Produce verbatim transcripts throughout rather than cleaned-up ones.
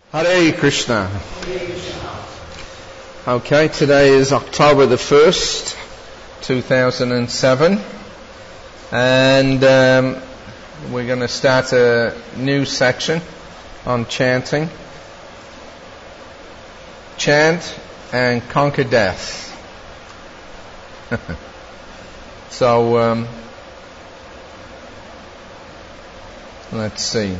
Hare Krishna. Okay, today is October the first, two thousand seven, and um, we're going to start a new section on chanting. Chant and conquer death. so, um, let's see.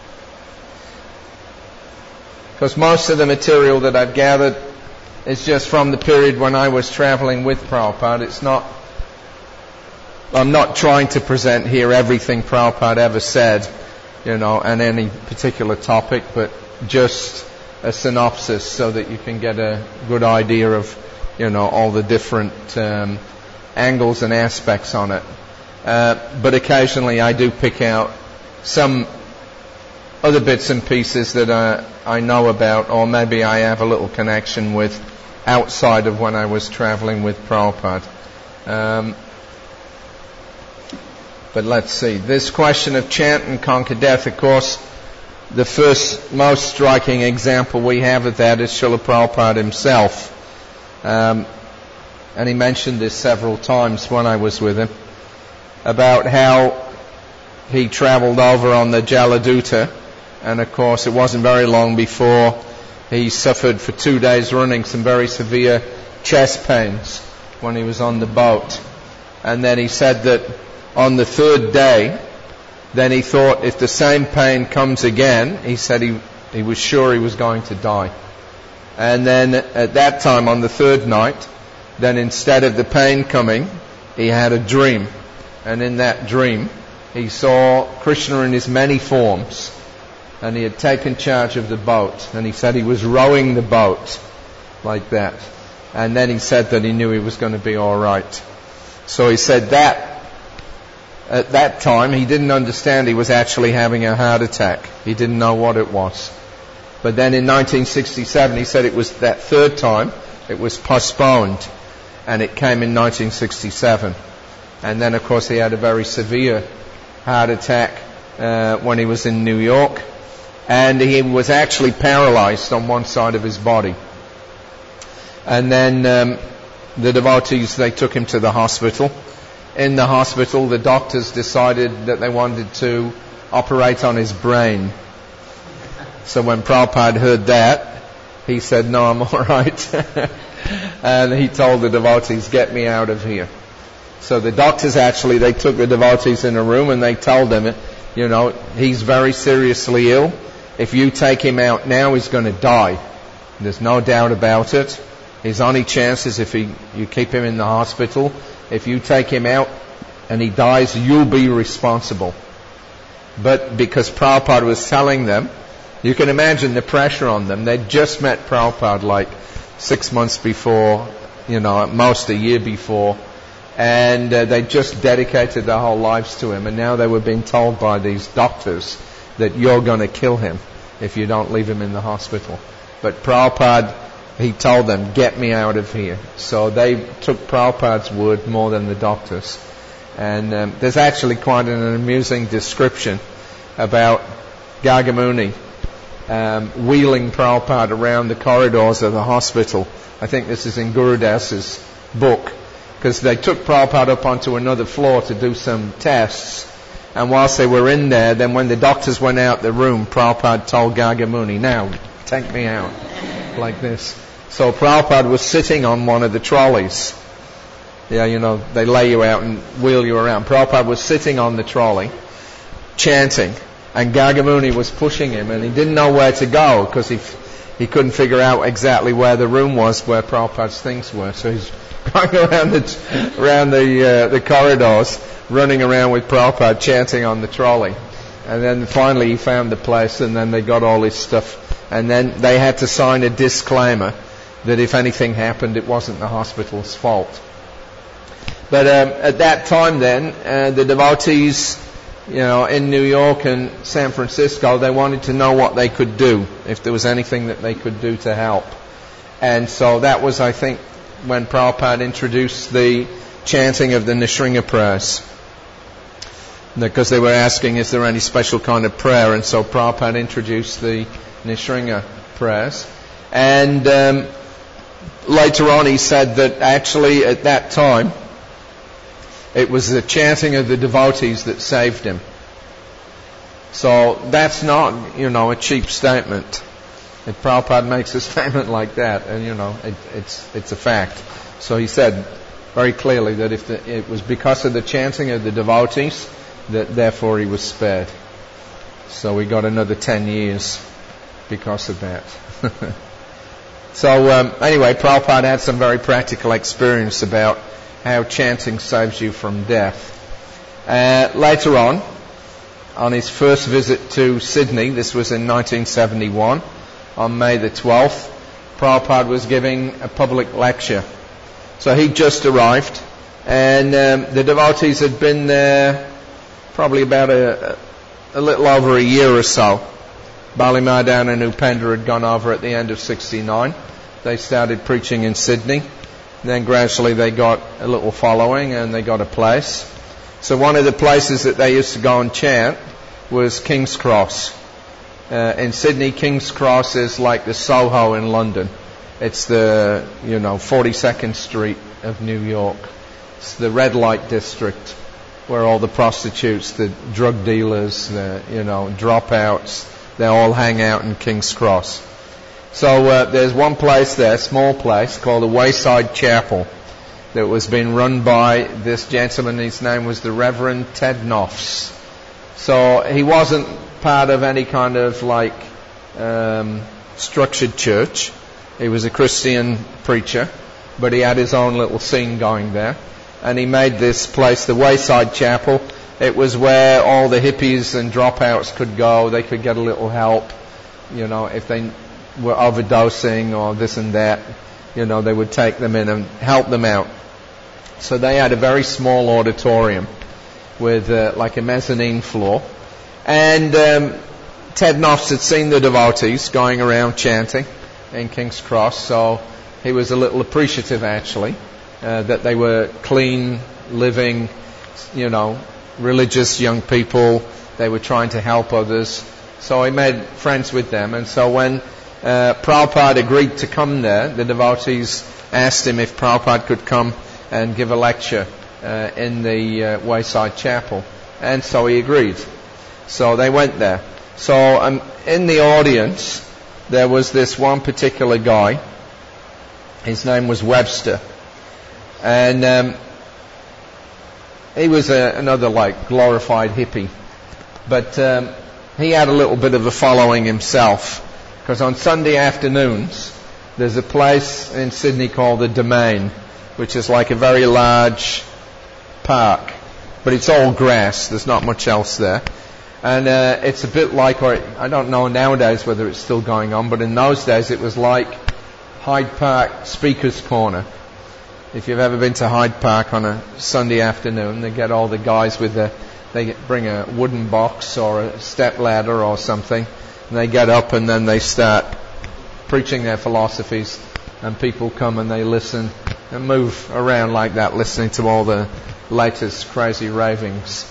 Because most of the material that I've gathered is just from the period when I was traveling with Prabhupada. It's not, I'm not trying to present here everything Prabhupada ever said, you know, on any particular topic, but just a synopsis so that you can get a good idea of, you know, all the different um, angles and aspects on it. Uh, but occasionally I do pick out some other bits and pieces that uh, I know about, or maybe I have a little connection with outside of when I was traveling with Prabhupada. Um, but let's see. This question of chant and conquer death, of course, the first most striking example we have of that is Srila Prabhupada himself. Um, and he mentioned this several times when I was with him, about how he traveled over on the Jaladuta. And of course, it wasn't very long before he suffered for two days running some very severe chest pains when he was on the boat. And then he said that on the third day, then he thought if the same pain comes again, he said he, he was sure he was going to die. And then at that time, on the third night, then instead of the pain coming, he had a dream. And in that dream, he saw Krishna in his many forms. And he had taken charge of the boat. And he said he was rowing the boat like that. And then he said that he knew he was going to be all right. So he said that at that time he didn't understand he was actually having a heart attack. He didn't know what it was. But then in nineteen sixty-seven he said it was that third time it was postponed. And it came in nineteen sixty-seven. And then of course he had a very severe heart attack uh, when he was in New York. And he was actually paralyzed on one side of his body. And then um, the devotees, they took him to the hospital. In the hospital, the doctors decided that they wanted to operate on his brain. So when Prabhupada heard that, he said, no, I'm all right. And he told the devotees, get me out of here. So the doctors actually, they took the devotees in a room and they told them, you know, he's very seriously ill. If you take him out now, he's going to die. There's no doubt about it. His only chance is if he, you keep him in the hospital. If you take him out and he dies, you'll be responsible. But because Prabhupada was telling them, you can imagine the pressure on them. They'd just met Prabhupada like six months before, you know, at most a year before. And uh, they just dedicated their whole lives to him. And now they were being told by these doctors that you're going to kill him if you don't leave him in the hospital. But Prabhupada, he told them, get me out of here. So they took Prabhupada's word more than the doctors. And um, there's actually quite an amusing description about Gargamuni um, wheeling Prabhupada around the corridors of the hospital. I think this is in Gurudas's book. Because they took Prabhupada up onto another floor to do some tests. And whilst they were in there, then when the doctors went out the room, Prabhupada told Gargamuni, now, take me out. Like this. So Prabhupada was sitting on one of the trolleys. Yeah, you know, they lay you out and wheel you around. Prabhupada was sitting on the trolley, chanting. And Gargamuni was pushing him, and he didn't know where to go, because he he couldn't figure out exactly where the room was where Prabhupada's things were. So he's going around the around the uh, the corridors, running around with Prabhupada chanting on the trolley. And then finally he found the place, and then they got all his stuff. And then they had to sign a disclaimer that if anything happened, it wasn't the hospital's fault. But um, at that time then, uh, the devotees, you know, in New York and San Francisco, they wanted to know what they could do, if there was anything that they could do to help. And so that was, I think, when Prabhupada introduced the chanting of the Nrsimha prayers. Because they were asking, is there any special kind of prayer? And so Prabhupada introduced the Nisringa prayers. And um, later on he said that actually at that time it was the chanting of the devotees that saved him. So that's not, you know, a cheap statement. If Prabhupada makes a statement like that, and you know, it, it's it's a fact. So he said very clearly that if the, it was because of the chanting of the devotees, that therefore he was spared. So we got another ten years because of that. So um, anyway, Prabhupada had some very practical experience about how chanting saves you from death. Uh, later on, on his first visit to Sydney, this was in nineteen seventy-one, on May the twelfth, Prabhupada was giving a public lecture. So he just arrived, and um, the devotees had been there probably about a, a little over a year or so. Bali Madan and Upendra had gone over at the end of sixty-nine. They started preaching in Sydney. Then gradually they got a little following and they got a place. So one of the places that they used to go and chant was King's Cross. Uh, in Sydney, King's Cross is like the Soho in London. It's the, you know, forty-second Street of New York. It's the red light district where all the prostitutes, the drug dealers, the, you know, dropouts, they all hang out in King's Cross. So uh, there's one place there, small place, called the Wayside Chapel, that was being run by this gentleman. His name was the Reverend Ted Noffs. So he wasn't part of any kind of like um, structured church. He was a Christian preacher, but he had his own little scene going there. And he made this place the Wayside Chapel. It was where all the hippies and dropouts could go. They could get a little help, you know, if they were overdosing or this and that, you know, they would take them in and help them out. So they had a very small auditorium with uh, like a mezzanine floor. And um, Ted Noffs had seen the devotees going around chanting in King's Cross, so he was a little appreciative actually uh, that they were clean, living, you know, religious young people. They were trying to help others. So he made friends with them. And so when uh, Prabhupada agreed to come there, the devotees asked him if Prabhupada could come and give a lecture uh, in the uh, Wayside Chapel. And so he agreed. So they went there. So um, in the audience, there was this one particular guy. His name was Webster. And um, he was a, another like glorified hippie. But um, he had a little bit of a following himself. Because on Sunday afternoons, there's a place in Sydney called the Domain, which is like a very large park. But it's all grass. There's not much else there. And uh, it's a bit like, or I don't know nowadays whether it's still going on, but in those days it was like Hyde Park Speaker's Corner. If you've ever been to Hyde Park on a Sunday afternoon, they get all the guys with the, they bring a wooden box or a step ladder or something, and they get up and then they start preaching their philosophies, and people come and they listen and move around like that, listening to all the latest crazy ravings.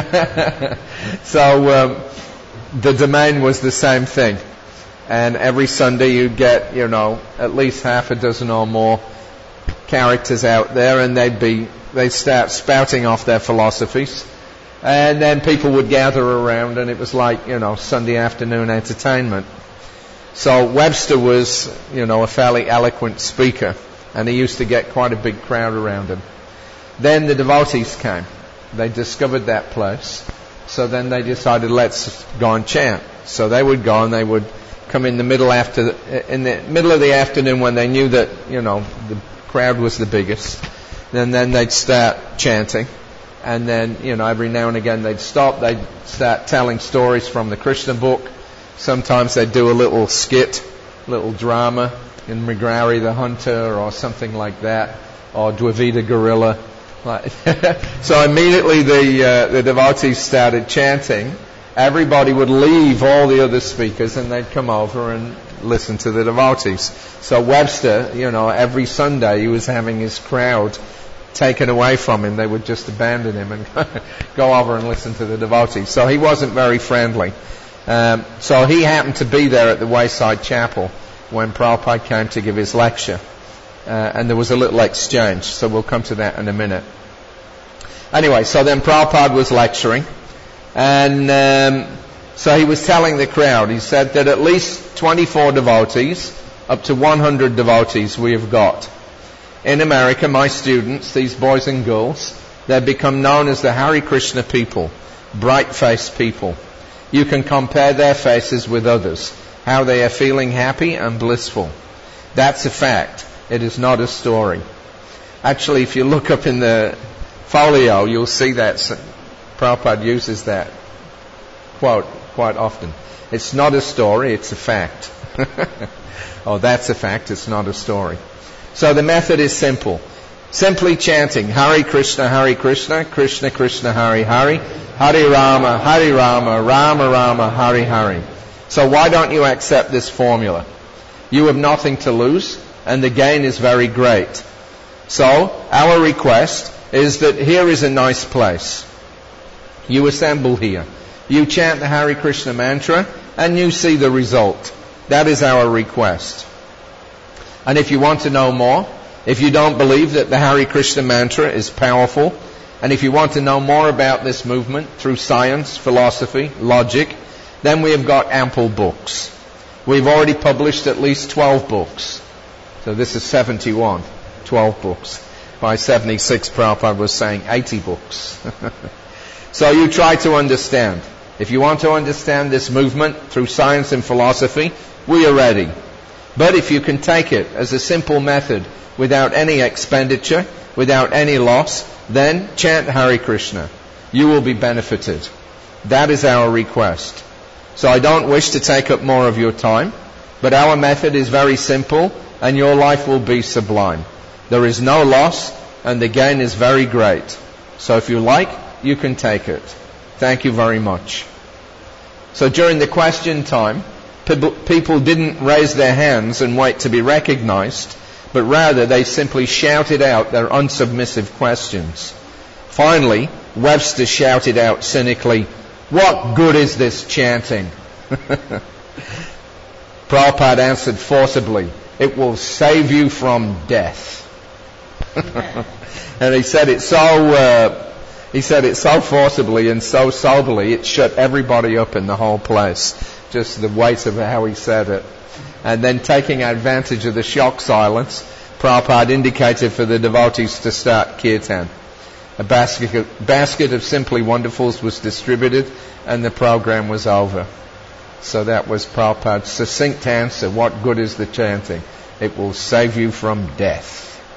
So um, the Domain was the same thing, and every Sunday you'd get, you know, at least half a dozen or more characters out there, and they'd be they'd start spouting off their philosophies, and then people would gather around, and it was like, you know, Sunday afternoon entertainment. So Webster was, you know, a fairly eloquent speaker, and he used to get quite a big crowd around him. Then the devotees came. They discovered that place. So then they decided, let's go and chant. So they would go and they would come in the middle after the, in the middle of the afternoon when they knew that, you know, the crowd was the biggest. And then they'd start chanting. And then, you know, every now and again they'd stop. They'd start telling stories from the Krishna book. Sometimes they'd do a little skit, little drama in Mrigarari the Hunter or something like that, or Dvivida Gorilla. So immediately the uh, the devotees started chanting. Everybody would leave all the other speakers and they'd come over and listen to the devotees. So Webster, you know, every Sunday he was having his crowd taken away from him. They would just abandon him and go over and listen to the devotees. So he wasn't very friendly. Um, so he happened to be there at the Wayside Chapel when Prabhupada came to give his lecture. Uh, and there was a little exchange, so we'll come to that in a minute. Anyway, so then Prabhupada was lecturing, and um, so he was telling the crowd, he said that at least twenty-four devotees, up to one hundred devotees we have got. In America, my students, these boys and girls, they've become known as the Hare Krishna people, bright-faced people. You can compare their faces with others, how they are feeling happy and blissful. That's a fact. It is not a story. Actually, if you look up in the folio, you'll see that Prabhupada uses that quote quite often. It's not a story, it's a fact. Oh, that's a fact, it's not a story. So the method is simple. Simply chanting Hare Krishna, Hare Krishna, Krishna Krishna, Hare Hare, Hare Rama, Hare Rama, Rama Rama, Hare Hare. So why don't you accept this formula? You have nothing to lose, and the gain is very great. So our request is that here is a nice place. You assemble here. You chant the Hare Krishna mantra, and you see the result. That is our request. And if you want to know more, if you don't believe that the Hare Krishna mantra is powerful, and if you want to know more about this movement through science, philosophy, logic, then we have got ample books. We've already published at least twelve books. So this is seventy-one, twelve books. By seventy-six, Prabhupada was saying eighty books. So you try to understand. If you want to understand this movement through science and philosophy, we are ready. But if you can take it as a simple method without any expenditure, without any loss, then chant Hare Krishna. You will be benefited. That is our request. So I don't wish to take up more of your time, but our method is very simple and your life will be sublime. There is no loss and the gain is very great. So if you like, you can take it. Thank you very much. So during the question time, people didn't raise their hands and wait to be recognized, but rather they simply shouted out their unsubmissive questions. Finally, Webster shouted out cynically, "What good is this chanting?" Prabhupada answered forcibly, "It will save you from death." And he said it so uh, he said it so forcibly and so soberly it shut everybody up in the whole place. Just the weight of how he said it. And then taking advantage of the shock silence, Prabhupada indicated for the devotees to start kirtan. A basket, basket of Simply Wonderfuls was distributed and the program was over. So that was Prabhupada's succinct answer. What good is the chanting? It will save you from death.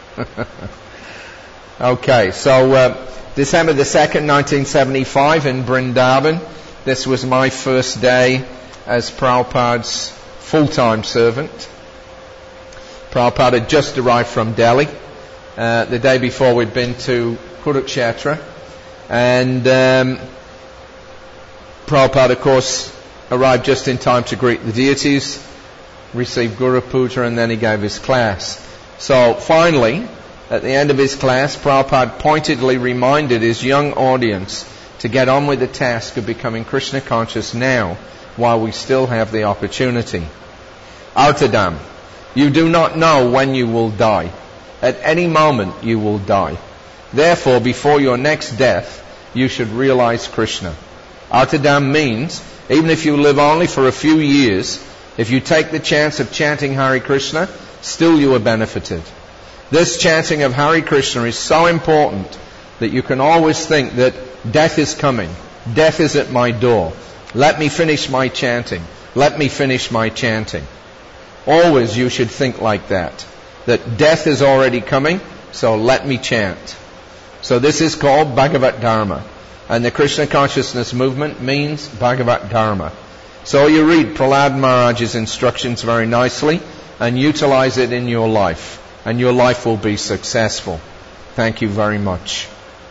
Okay, so uh, December the second, nineteen seventy-five in Vrindavan. This was my first day as Prabhupada's full-time servant. Prabhupada had just arrived from Delhi. Uh, the day before we'd been to Kurukshetra. And um, Prabhupada, of course, arrived just in time to greet the deities, received Guru Puja, and then he gave his class. So finally, at the end of his class, Prabhupada pointedly reminded his young audience to get on with the task of becoming Krishna conscious now, while we still have the opportunity. Artadam, you do not know when you will die. At any moment you will die. Therefore, before your next death, you should realize Krishna. Artadam means, even if you live only for a few years, if you take the chance of chanting Hare Krishna, still you are benefited. This chanting of Hare Krishna is so important that you can always think that death is coming. Death is at my door. Let me finish my chanting. Let me finish my chanting. Always you should think like that. That death is already coming, so let me chant. So this is called Bhagavat Dharma. And the Krishna consciousness movement means Bhagavat Dharma. So you read Prahlad Maharaj's instructions very nicely and utilize it in your life. And your life will be successful. Thank you very much.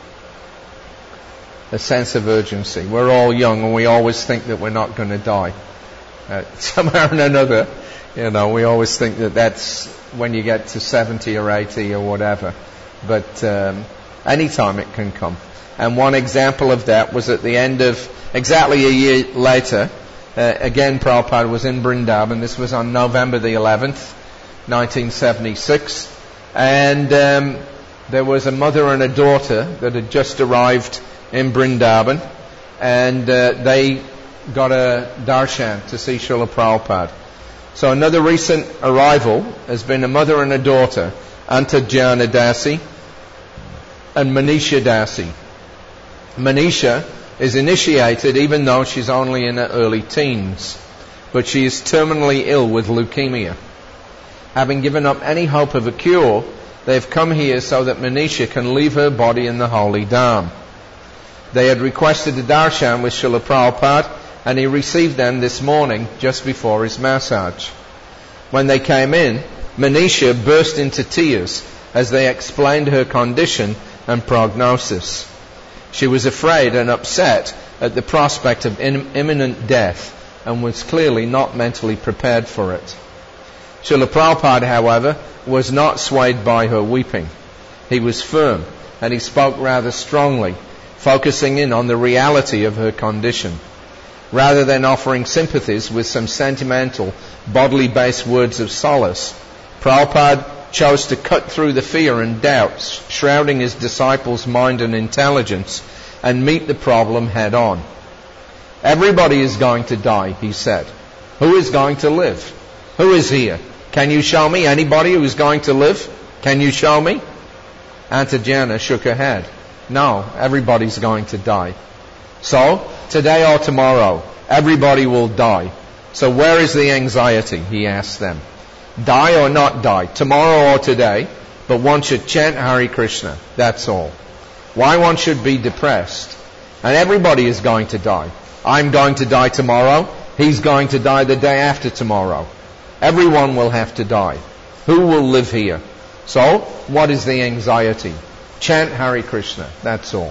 A sense of urgency. We're all young and we always think that we're not going to die. Uh, somehow or another, you know, we always think that that's when you get to seventy or eighty or whatever. But um, any time it can come. And one example of that was at the end of, exactly a year later, Uh, again, Prabhupada was in Vrindavan. This was on November the eleventh, nineteen seventy-six. And um, there was a mother and a daughter that had just arrived in Vrindavan. And uh, they got a darshan to see Srila Prabhupada. So another recent arrival has been a mother and a daughter, Antajana Dasi and Manisha Dasi. Manisha is initiated even though she's only in her early teens, but she is terminally ill with leukemia. Having given up any hope of a cure, they have come here so that Manisha can leave her body in the holy Dham. They had requested a darshan with Srila Prabhupada, and he received them this morning just before his massage. When they came in, Manisha burst into tears as they explained her condition and prognosis. She was afraid and upset at the prospect of imminent death and was clearly not mentally prepared for it. Srila Prabhupada, however, was not swayed by her weeping. He was firm, and he spoke rather strongly, focusing in on the reality of her condition. Rather than offering sympathies with some sentimental, bodily-based words of solace, Prabhupada chose to cut through the fear and doubts shrouding his disciples' mind and intelligence and meet the problem head on. Everybody is going to die, he said. Who is going to live? Who is here? Can you show me anybody who is going to live? Can you show me? Antajana shook her head. No, everybody's going to die. So, today or tomorrow, everybody will die. So where is the anxiety? He asked them. Die or not die, tomorrow or today, but one should chant Hare Krishna, that's all. Why one should be depressed? And everybody is going to die. I'm going to die tomorrow, he's going to die the day after tomorrow. Everyone will have to die. Who will live here? So, what is the anxiety? Chant Hare Krishna, that's all.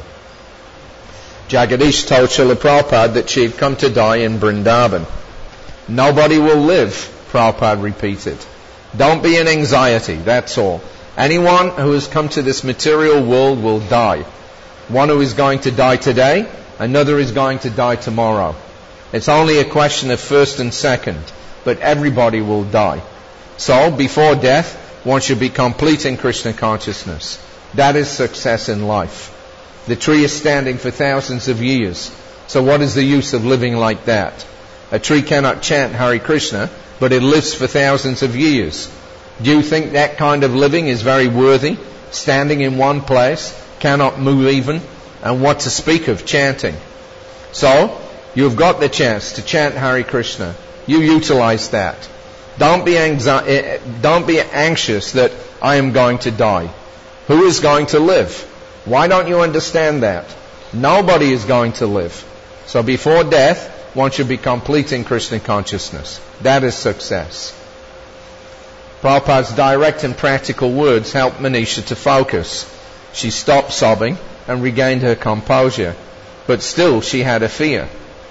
Jagadish told Srila Prabhupada that she had come to die in Vrindavan. Nobody will live, Prabhupada repeated. Don't be in anxiety, that's all. Anyone who has come to this material world will die. One who is going to die today, another is going to die tomorrow. It's only a question of first and second, but everybody will die. So, before death, one should be complete in Krishna consciousness. That is success in life. The tree is standing for thousands of years. So what is the use of living like that? A tree cannot chant Hare Krishna, but it lives for thousands of years. Do you think that kind of living is very worthy? Standing in one place, cannot move even, and what to speak of chanting? So, you've got the chance to chant Hare Krishna. You utilize that. Don't be, anxi- don't be anxious that I am going to die. Who is going to live? Why don't you understand that? Nobody is going to live. So before death, one should be complete in Krishna consciousness. That is success. Prabhupada's direct and practical words helped Manisha to focus. She stopped sobbing and regained her composure. But still she had a fear.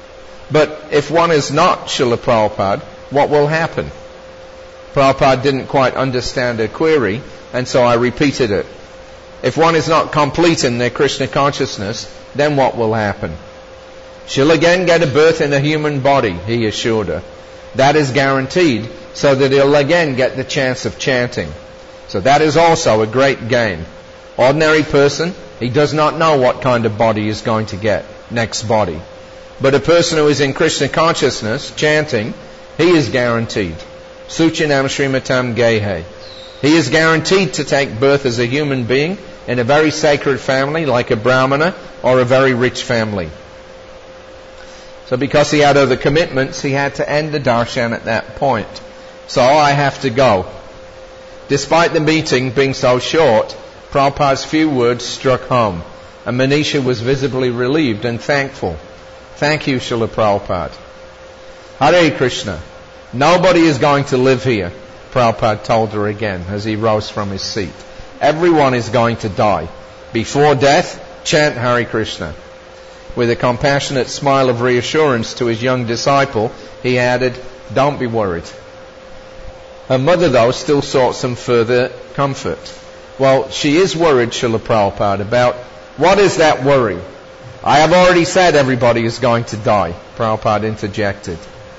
But if one is not Srila Prabhupada, what will happen? Prabhupada didn't quite understand her query, and so I repeated it. If one is not complete in their Krishna consciousness, then what will happen? She'll again get a birth in a human body, he assured her. That is guaranteed, so that he'll again get the chance of chanting. So that is also a great gain. Ordinary person, he does not know what kind of body he's going to get, next body. But a person who is in Krishna consciousness, chanting, he is guaranteed. Suchinam Srimatam Gehe. He is guaranteed to take birth as a human being in a very sacred family like a Brahmana or a very rich family. So because he had other commitments, he had to end the darshan at that point. So I have to go. Despite the meeting being so short, Prabhupada's few words struck home, and Manisha was visibly relieved and thankful. Thank you, Srila Prabhupada. Hare Krishna. Nobody is going to live here, Prabhupada told her again as he rose from his seat. Everyone is going to die. Before death, chant Hare Krishna. With a compassionate smile of reassurance to his young disciple, he added, don't be worried. Her mother, though, still sought some further comfort. Well, she is worried, Srila Prabhupada, about what is that worry? I have already said everybody is going to die, Prabhupada interjected.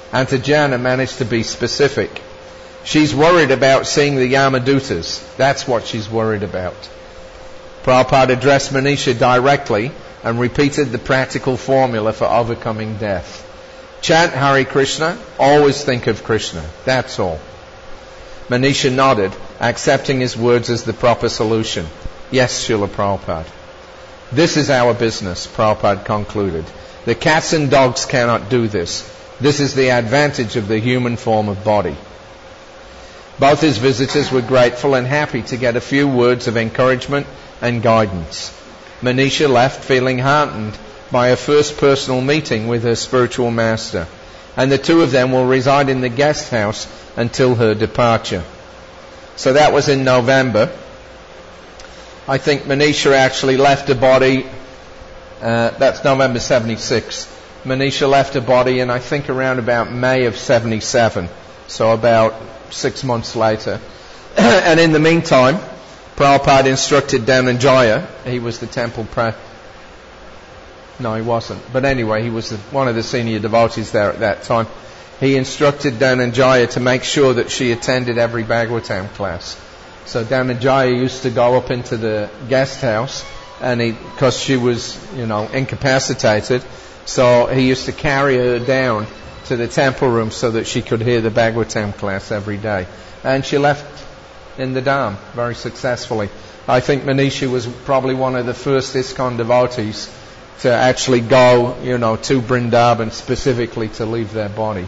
Auntie Jana managed to be specific. She's worried about seeing the Yamadutas. That's what she's worried about. Prabhupada addressed Manisha directly and repeated the practical formula for overcoming death. Chant Hare Krishna, always think of Krishna. That's all. Manisha nodded, accepting his words as the proper solution. Yes, Srila Prabhupada. This is our business, Prabhupada concluded. The cats and dogs cannot do this. This is the advantage of the human form of body. Both his visitors were grateful and happy to get a few words of encouragement and guidance. Manisha left feeling heartened by her first personal meeting with her spiritual master, and the two of them will reside in the guest house until her departure. So that was in November. I think Manisha actually left her body, uh, that's November seventy-six. Manisha left her body in, I think, around about May of seventy-seven, so about six months later. And in the meantime, Prabhupada instructed Dhananjaya, he was the temple pre... No, he wasn't. But anyway, he was the, one of the senior devotees there at that time. He instructed Dhananjaya to make sure that she attended every Bhagavatam class. So Dhananjaya used to go up into the guest house, and he, because she was, you know, incapacitated, so he used to carry her down to the temple room so that she could hear the Bhagavatam class every day. And she left in the Dham very successfully. I think Manisha was probably one of the first ISKCON devotees to actually go, you know, to Vrindavan specifically to leave their body.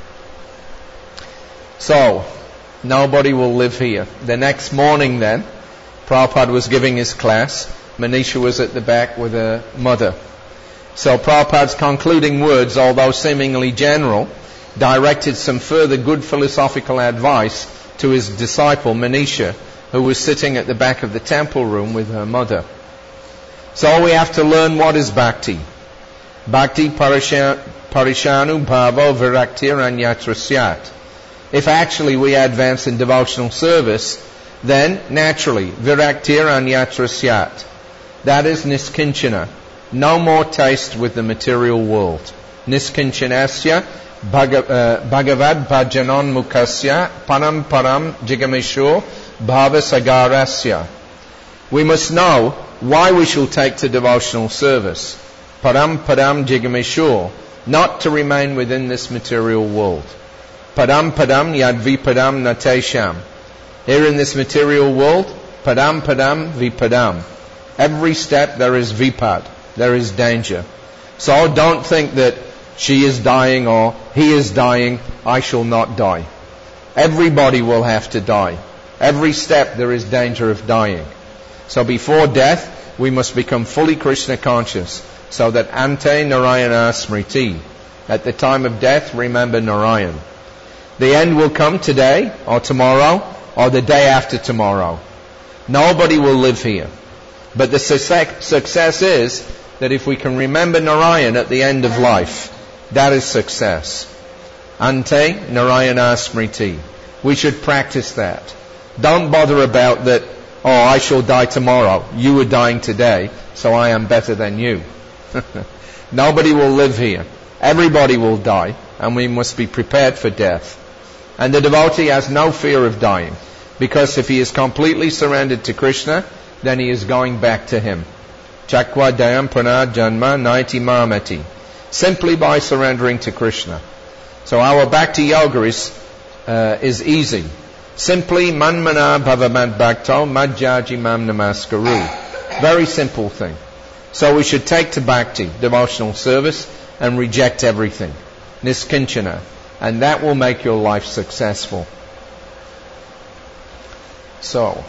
So, nobody will live here. The next morning then, Prabhupada was giving his class. Manisha was at the back with her mother. So Prabhupada's concluding words, although seemingly general, directed some further good philosophical advice to his disciple Manisha, who was sitting at the back of the temple room with her mother. So we have to learn what is bhakti. Bhakti parishanu bhavo viraktir anyatra syat. If actually we advance in devotional service, then naturally viraktir anyatra syat. That is niskinchana. No more taste with the material world. Niskinchanasya bhagavad bhajanon mukasya param param jigameshur bhavasagarasya. We must know why we shall take to devotional service. Param param jigameshur. Not to remain within this material world. Padam padam yad vipadam natesham. Here in this material world, padam padam vipadam. Every step there is vipad. There is danger. So don't think that she is dying or he is dying, I shall not die. Everybody will have to die. Every step there is danger of dying. So before death, we must become fully Krishna conscious, so that ante Narayana smriti. At the time of death, remember Narayan. The end will come today, or tomorrow, or the day after tomorrow. Nobody will live here. But the success is that if we can remember Narayan at the end of life, that is success. Ante Narayana smriti. We should practice that. Don't bother about that, oh, I shall die tomorrow. You are dying today, so I am better than you. Nobody will live here. Everybody will die, and we must be prepared for death. And the devotee has no fear of dying, because if he is completely surrendered to Krishna, then he is going back to him. Chakwa dayam prana janma naiti mamati. Simply by surrendering to Krishna. So our bhakti yoga is, uh, is easy. Simply manmana bhavamad bhakto madhyaji mam namaskaru. Very simple thing. So we should take to bhakti, devotional service, and reject everything. Niskinchana. And that will make your life successful. So,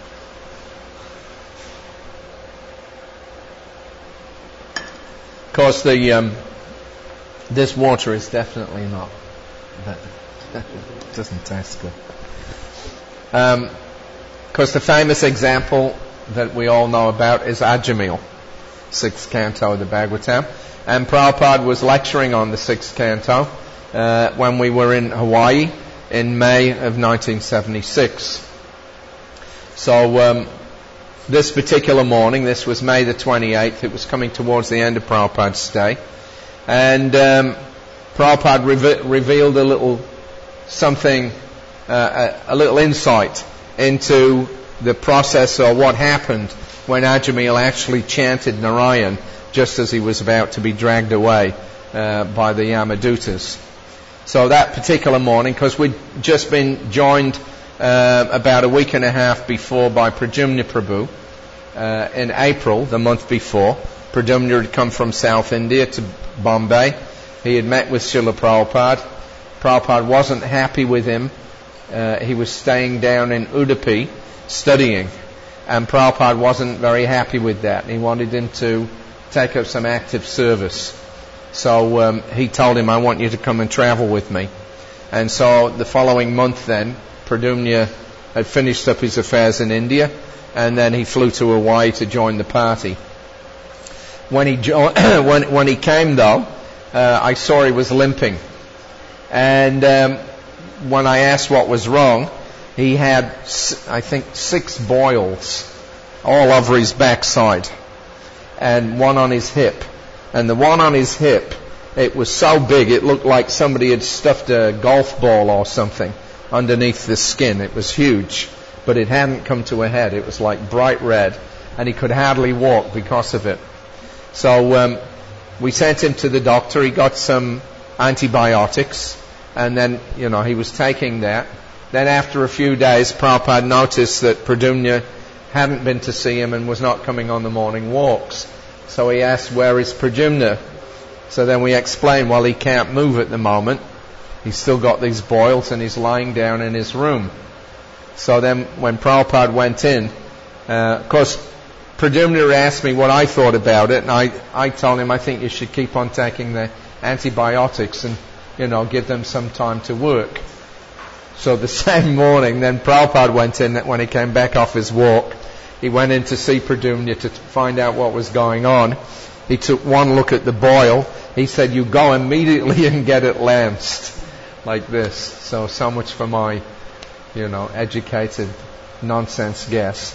of course, the um, this water is definitely not. It doesn't taste good. Um, of course, the famous example that we all know about is Ajamil, sixth canto of the Bhagavatam. And Prabhupada was lecturing on the sixth canto uh, when we were in Hawaii in May of nineteen seventy-six. So um, this particular morning, this was May the twenty-eighth, it was coming towards the end of Prabhupada's stay. And um, Prabhupada reve- revealed a little something, uh, a, a little insight into the process or what happened when Ajamil actually chanted Narayan just as he was about to be dragged away uh, by the Yamadutas. So that particular morning, because we'd just been joined uh, about a week and a half before by Pradyumna Prabhu, uh, in April, the month before, Pradyumna had come from South India to Bombay. He had met with Srila Prabhupada. Prabhupada wasn't happy with him. Uh, he was staying down in Udupi studying, and Prabhupada wasn't very happy with that. He wanted him to take up some active service. So um, he told him, I want you to come and travel with me. And so the following month then, Pradyumna had finished up his affairs in India, and then he flew to Hawaii to join the party. When he jo- when, when he came though, uh, I saw he was limping. And um, when I asked what was wrong, he had, I think, six boils all over his backside, and one on his hip. And the one on his hip, it was so big it looked like somebody had stuffed a golf ball or something underneath the skin. It was huge, but it hadn't come to a head. It was like bright red, and he could hardly walk because of it. So um, we sent him to the doctor. He got some antibiotics, and then, you know, he was taking that. Then after a few days, Prabhupada noticed that Pradyumna hadn't been to see him and was not coming on the morning walks. So he asked, where is Pradyumna? So then we explained, well, he can't move at the moment. He's still got these boils and he's lying down in his room. So then when Prabhupada went in, uh, of course, Pradyumna asked me what I thought about it, and I, I told him I think you should keep on taking the antibiotics and, you know, give them some time to work. So the same morning, then Prabhupada went in, when he came back off his walk, he went in to see Pradyumna to find out what was going on. He took one look at the boil. He said, you go immediately and get it lanced. Like this. So, so much for my, you know, educated nonsense guess.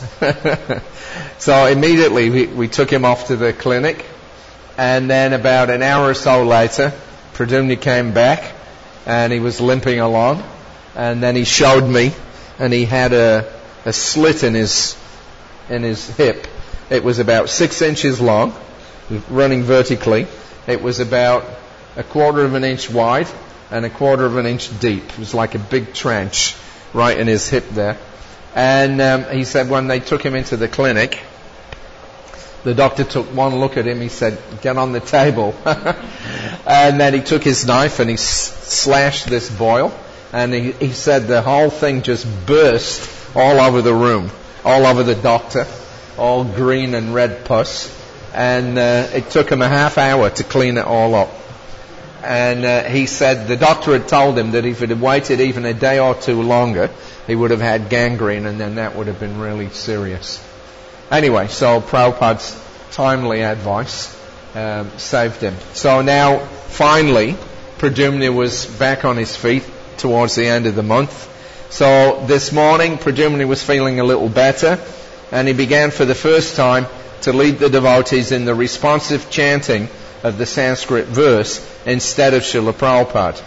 So immediately we, we took him off to the clinic. And then about an hour or so later, Pradyumna came back and he was limping along. And then he showed me, and he had a, a slit in his in his hip. It was about six inches long, running vertically. It was about a quarter of an inch wide and a quarter of an inch deep. It was like a big trench right in his hip there. And um, he said when they took him into the clinic, the doctor took one look at him. He said, get on the table. And then he took his knife and he s- slashed this boil. And he, he said the whole thing just burst all over the room, all over the doctor, all green and red pus. And uh, it took him a half hour to clean it all up. And uh, he said the doctor had told him that if it had waited even a day or two longer, he would have had gangrene, and then that would have been really serious. Anyway, so Prabhupada's timely advice um, saved him. So now, finally, Pradyumna was back on his feet towards the end of the month. So this morning, Pradyumna was feeling a little better, and he began for the first time to lead the devotees in the responsive chanting of the Sanskrit verse instead of Srila Prabhupada.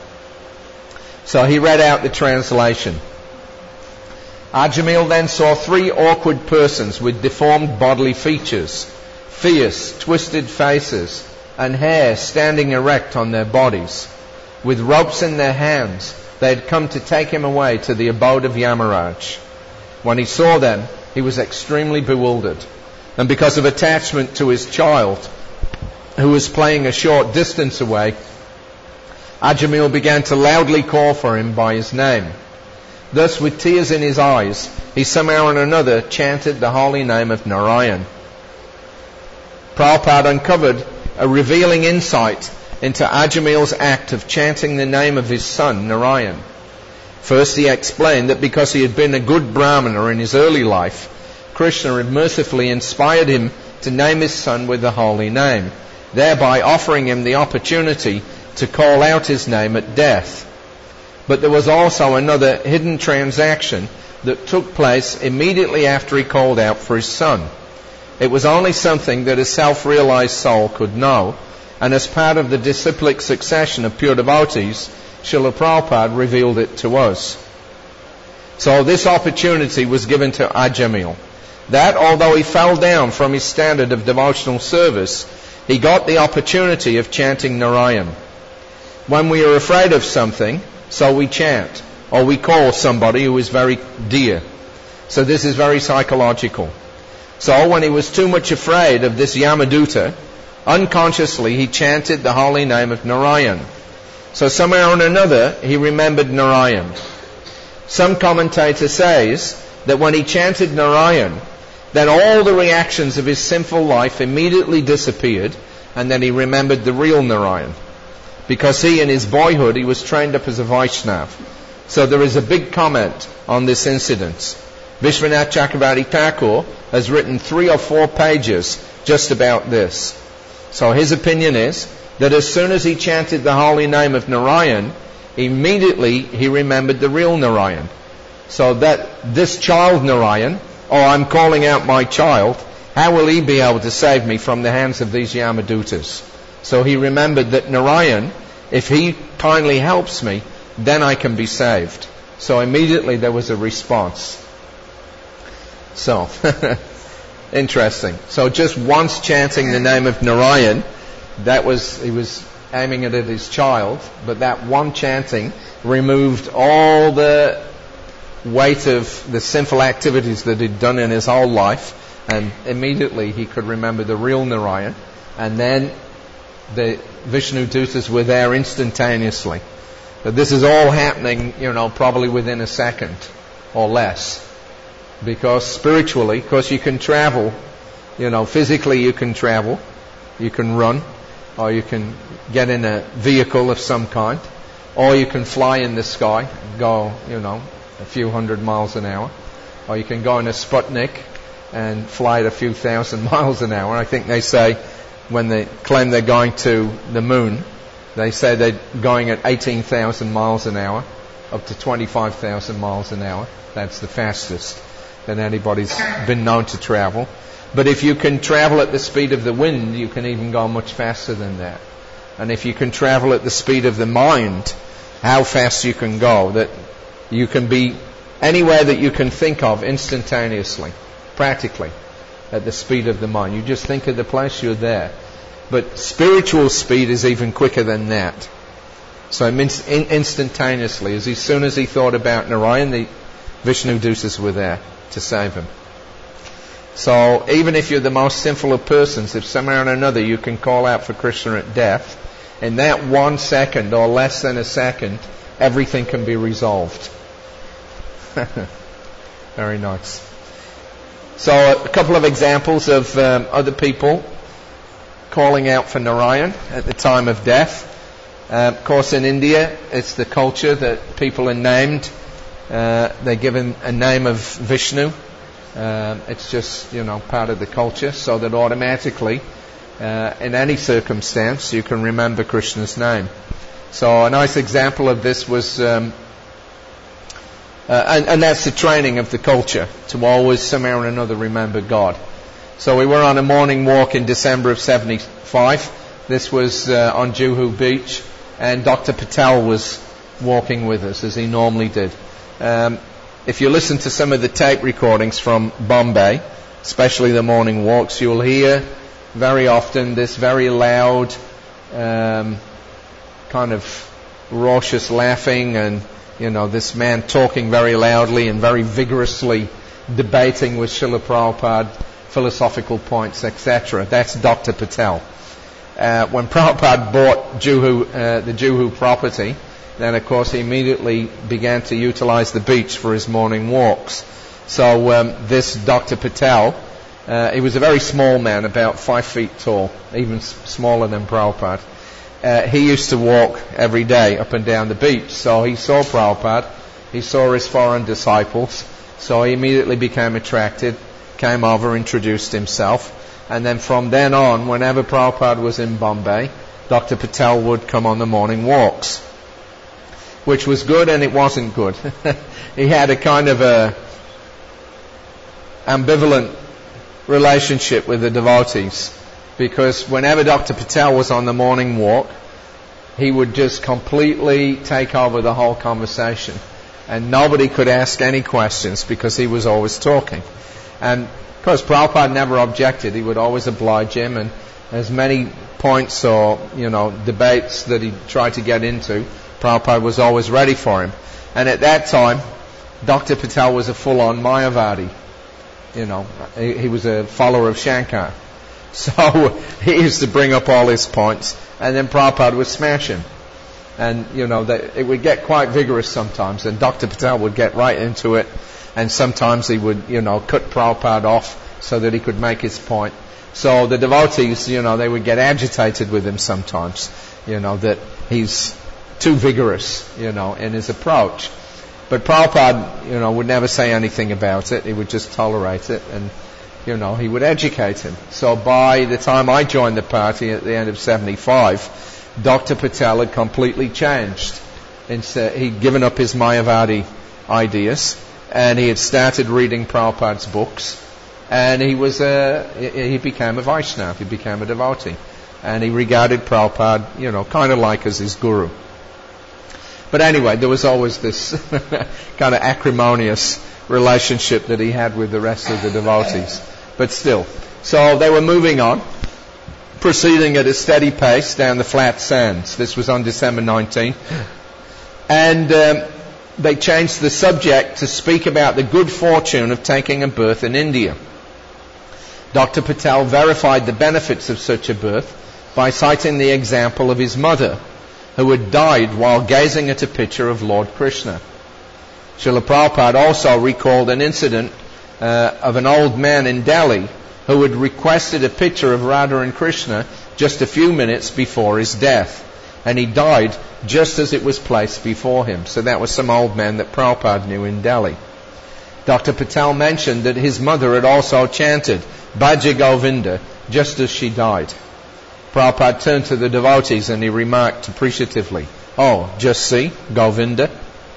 So he read out the translation. Ajamil then saw three awkward persons with deformed bodily features, fierce, twisted faces, and hair standing erect on their bodies. With ropes in their hands, they had come to take him away to the abode of Yamaraj. When he saw them, he was extremely bewildered. And because of attachment to his child, who was playing a short distance away, Ajamil began to loudly call for him by his name. Thus, with tears in his eyes, he somehow or another chanted the holy name of Narayan. Prabhupada uncovered a revealing insight into Ajamil's act of chanting the name of his son, Narayan. First, he explained that because he had been a good brahmana in his early life, Krishna had mercifully inspired him to name his son with the holy name, thereby offering him the opportunity to call out his name at death. But there was also another hidden transaction that took place immediately after he called out for his son. It was only something that a self-realized soul could know, And as part of the disciplic succession of pure devotees, Srila Prabhupada revealed it to us. So this opportunity was given to Ajamil. That, although he fell down from his standard of devotional service, he got the opportunity of chanting Narayan. When we are afraid of something, so we chant, or we call somebody who is very dear. So this is very psychological. So when he was too much afraid of this Yamaduta, unconsciously he chanted the holy name of Narayan. So somehow or another he remembered Narayan. Some commentator says that when he chanted Narayan, then all the reactions of his sinful life immediately disappeared, and then he remembered the real Narayan. Because he, in his boyhood, he was trained up as a Vaishnava. So there is a big comment on this incident. Vishwanath Chakravarti Thakur has written three or four pages just about this. So his opinion is that as soon as he chanted the holy name of Narayan, immediately he remembered the real Narayan. So that this child Narayan, oh, I'm calling out my child, how will he be able to save me from the hands of these Yamadutas? So he remembered that Narayan, if he kindly helps me, then I can be saved. So immediately there was a response. So, interesting. So just once chanting the name of Narayan, that was, he was aiming it at his child, but that one chanting removed all the weight of the sinful activities that he'd done in his whole life, and immediately he could remember the real Narayan, and then the Vishnu Dutas were there instantaneously. But this is all happening, you know, probably within a second or less. Because spiritually, because you can travel, you know, physically you can travel, you can run, or you can get in a vehicle of some kind, or you can fly in the sky, go, you know, a few hundred miles an hour, or you can go in a Sputnik and fly at a few thousand miles an hour. I think they say when they claim they're going to the moon, they say they're going at eighteen thousand miles an hour, up to twenty-five thousand miles an hour. That's the fastest that anybody's been known to travel. But if you can travel at the speed of the wind, you can even go much faster than that. And if you can travel at the speed of the mind, how fast you can go, that you can be anywhere that you can think of instantaneously, practically, at the speed of the mind. You just think of the place, you're there. But spiritual speed is even quicker than that. So it means in- instantaneously, as soon as he thought about Narayan, the Vishnu Dutas were there to save him. So even if you're the most sinful of persons, if somehow or another you can call out for Krishna at death, in that one second or less than a second, everything can be resolved. Very nice. So a couple of examples of um, other people calling out for Narayan at the time of death. Uh, of course, in India, it's the culture that people are named. Uh, they're given a name of Vishnu. Uh, it's just, you know, part of the culture, so that automatically, uh, in any circumstance, you can remember Krishna's name. So a nice example of this was, um, uh, and, and that's the training of the culture, to always somehow or another remember God. So we were on a morning walk in December of seventy-five. This was uh, on Juhu Beach, and Doctor Patel was walking with us, as he normally did. Um, if you listen to some of the tape recordings from Bombay, especially the morning walks, you'll hear very often this very loud um, kind of raucous laughing, and, you know, this man talking very loudly and very vigorously debating with Srila Prabhupada philosophical points, et cetera. That's Doctor Patel. Uh, when Prabhupada bought Juhu, uh, the Juhu property, then of course he immediately began to utilize the beach for his morning walks. So um, this Doctor Patel, uh, he was a very small man, about five feet tall, even s- smaller than Prabhupada. Uh, he used to walk every day up and down the beach. So he saw Prabhupada, he saw his foreign disciples, so he immediately became attracted, came over, introduced himself, and then from then on, whenever Prabhupada was in Bombay, Doctor Patel would come on the morning walks, which was good and it wasn't good. He had a kind of a ambivalent relationship with the devotees. because whenever Doctor Patel was on the morning walk, he would just completely take over the whole conversation. And nobody could ask any questions because he was always talking. And of course, Prabhupada never objected. He would always oblige him, and as many points or, you know, debates that he tried to get into, Prabhupada was always ready for him. And at that time, Doctor Patel was a full-on Mayavadi. You know, he, he was a follower of Shankar. So he used to bring up all his points, and then Prabhupada would smash him. And, you know, they, it would get quite vigorous sometimes, and Doctor Patel would get right into it, and sometimes he would, you know, cut Prabhupada off so that he could make his point. So the devotees, you know, they would get agitated with him sometimes, you know, that he's too vigorous, you know, in his approach. But Prabhupada, you know, would never say anything about it. He would just tolerate it, and, you know, he would educate him. So by the time I joined the party at the end of seventy-five, Doctor Patel had completely changed. He'd given up his Mayavadi ideas, and he had started reading Prabhupada's books, and he was a, he became a Vaishnava, he became a devotee, and he regarded Prabhupada, you know, kind of like as his guru. But anyway, there was always this kind of acrimonious relationship that he had with the rest of the devotees. But still. So they were moving on, proceeding at a steady pace down the flat sands. This was on December nineteenth. And um, they changed the subject to speak about the good fortune of taking a birth in India. Doctor Patel verified the benefits of such a birth by citing the example of his mother, who had died while gazing at a picture of Lord Krishna. Srila Prabhupada also recalled an incident uh, of an old man in Delhi who had requested a picture of Radha and Krishna just a few minutes before his death. And he died just as it was placed before him. So that was some old man that Prabhupada knew in Delhi. Doctor Patel mentioned that his mother had also chanted Bhaja Govinda just as she died. Prabhupada turned to the devotees and he remarked appreciatively, "Oh, just see, Govinda."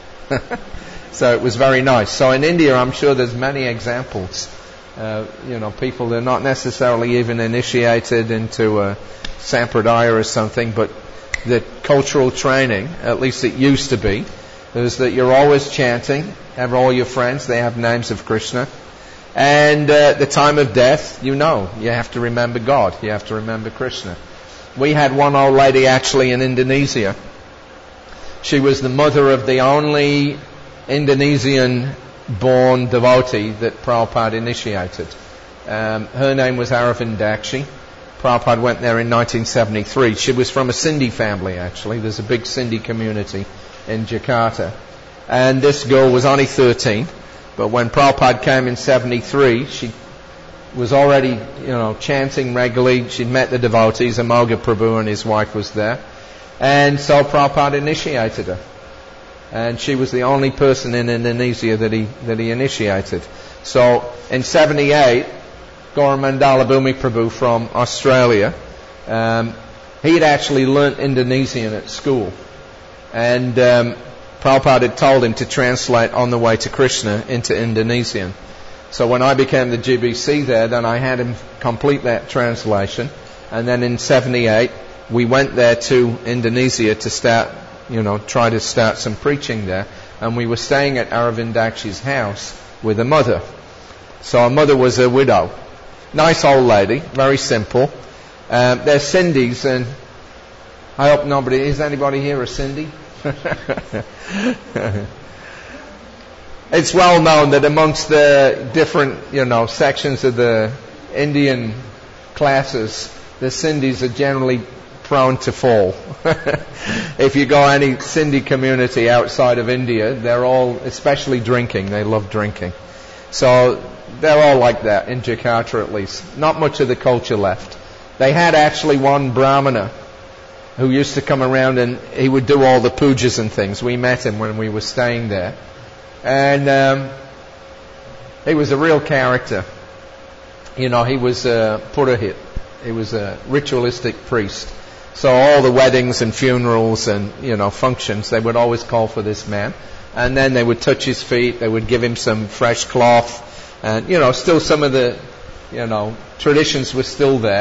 So it was very nice. So in India, I'm sure there's many examples. Uh, you know, people that are not necessarily even initiated into a sampradaya or something, but the cultural training, at least it used to be, is that you're always chanting, have all your friends, they have names of Krishna. And uh, at the time of death, you know, you have to remember God, you have to remember Krishna. We had one old lady actually in Indonesia. She was the mother of the only Indonesian-born devotee that Prabhupada initiated. Um, her name was Aravindakshi. Prabhupada went there in nineteen seventy-three. She was from a Sindhi family, actually. There's a big Sindhi community in Jakarta. And this girl was only thirteen. But when Prabhupada came in seventy-three, she was already, you know, chanting regularly. She'd met the devotees. Amoga Prabhu and his wife was there. And so Prabhupada initiated her. And she was the only person in Indonesia that he that he initiated. So in seventy-eight, Gaurmandala Bhumi Prabhu from Australia, um, he had actually learnt Indonesian at school. And um, Prabhupada had told him to translate On the Way to Krishna into Indonesian. So when I became the G B C there, then I had him complete that translation. And then in seventy-eight, we went there to Indonesia to start, you know, try to start some preaching there. And we were staying at Aravindakshi's house with a mother. So our mother was a widow. Nice old lady, very simple. Um, they're Sindhis, and I hope nobody, is anybody here a Sindhi? It's well known that amongst the different, you know, sections of the Indian classes, the Sindhis are generally prone to fall. If you go any Sindhi community outside of India, they're all, especially drinking, they love drinking. So they're all like that, in Jakarta at least. Not much of the culture left. They had actually one Brahmana who used to come around and he would do all the pujas and things. We met him when we were staying there. And um, he was a real character. You know, he was a Purohit. He was a ritualistic priest. So all the weddings and funerals and, you know, functions, they would always call for this man. And then they would touch his feet, they would give him some fresh cloth. And, you know, still some of the, you know, traditions were still there.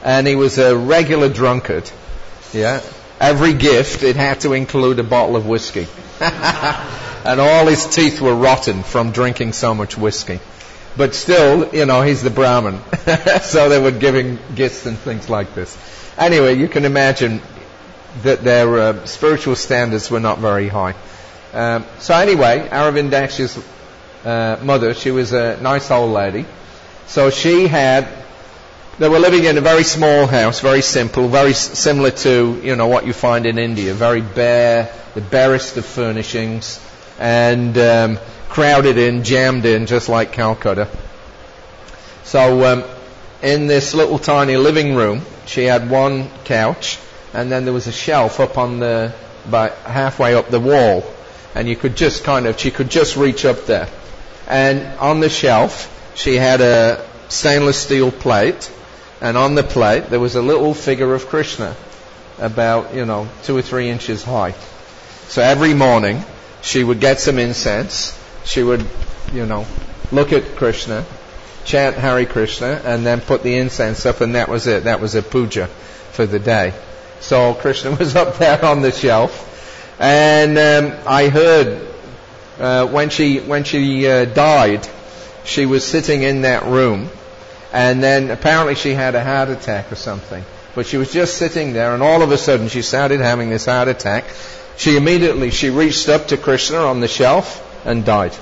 and he was a regular drunkard. Yeah, every gift, it had to include a bottle of whiskey. And all his teeth were rotten from drinking so much whiskey. But still, you know, he's the Brahmin. So they would give him gifts and things like this. Anyway, you can imagine that their uh, spiritual standards were not very high. Um, so anyway, Aravind Daksh's uh, mother, she was a nice old lady. So she had, they were living in a very small house, very simple, very s- similar to, you know, what you find in India. Very bare, the barest of furnishings, and um, crowded in, jammed in, just like Calcutta. So um, in this little tiny living room, she had one couch, and then there was a shelf up on the, about halfway up the wall, and you could just kind of, she could just reach up there. And on the shelf, she had a stainless steel plate, and on the plate there was a little figure of Krishna, about, you know, two or three inches high. So every morning, she would get some incense, she would, you know, look at Krishna, chant Hare Krishna, and then put the incense up, and that was it. That was a puja for the day. So Krishna was up there on the shelf, and um, I heard uh, when she when she uh, died, she was sitting in that room, and then apparently she had a heart attack or something. But she was just sitting there, and all of a sudden she started having this heart attack. She immediately she reached up to Krishna on the shelf and died.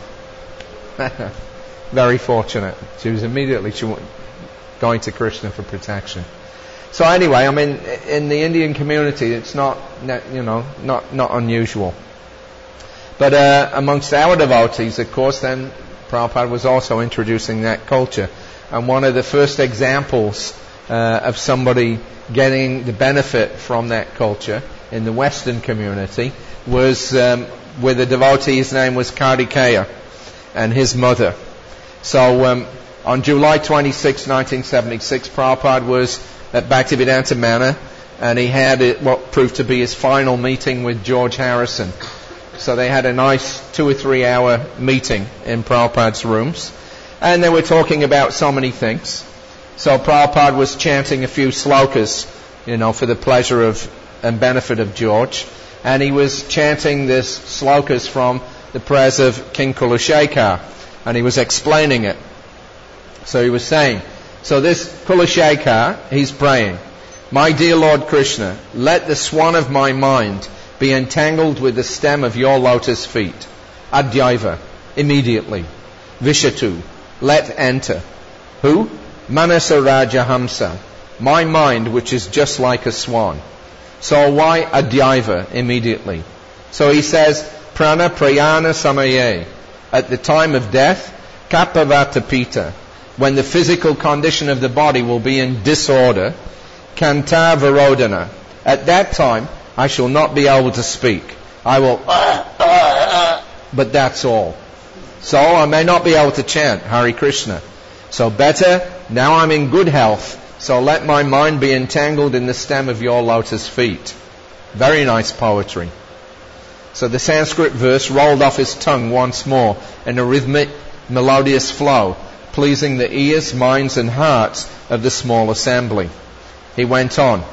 Very fortunate. She was immediately she went, going to Krishna for protection. So anyway, I mean, in the Indian community, it's not, you know, not not unusual. But uh, amongst our devotees, of course, then Prabhupada was also introducing that culture. And one of the first examples uh, of somebody getting the benefit from that culture in the Western community was um, with a devotee. His name was Kartikeya, and his mother. So um, on July twenty-sixth, nineteen seventy-six, Prabhupada was at Bhaktivedanta Manor, and he had it, what proved to be his final meeting with George Harrison. So they had a nice two or three hour meeting in Prabhupada's rooms, and they were talking about so many things. So Prabhupada was chanting a few slokas, you know, for the pleasure of and benefit of George, and he was chanting this slokas from the prayers of King Kulashekar, and he was explaining it. So he was saying, so this Kulashekar, he's praying, "My dear Lord Krishna, let the swan of my mind be entangled with the stem of your lotus feet. Adyaiva, immediately. Vishatu, let enter. Who? Manasa Rajahamsa, my mind which is just like a swan." So why Adyaiva, immediately? So he says, Prana Prayana Samaye, at the time of death, Kapavata Pita, when the physical condition of the body will be in disorder, Kanta Varodana, at that time I shall not be able to speak. I will, uh, uh, uh, but that's all. So I may not be able to chant Hare Krishna. So better, now I'm in good health, so let my mind be entangled in the stem of your lotus feet. Very nice poetry. So the Sanskrit verse rolled off his tongue once more in a rhythmic, melodious flow, pleasing the ears, minds and hearts of the small assembly. He went on,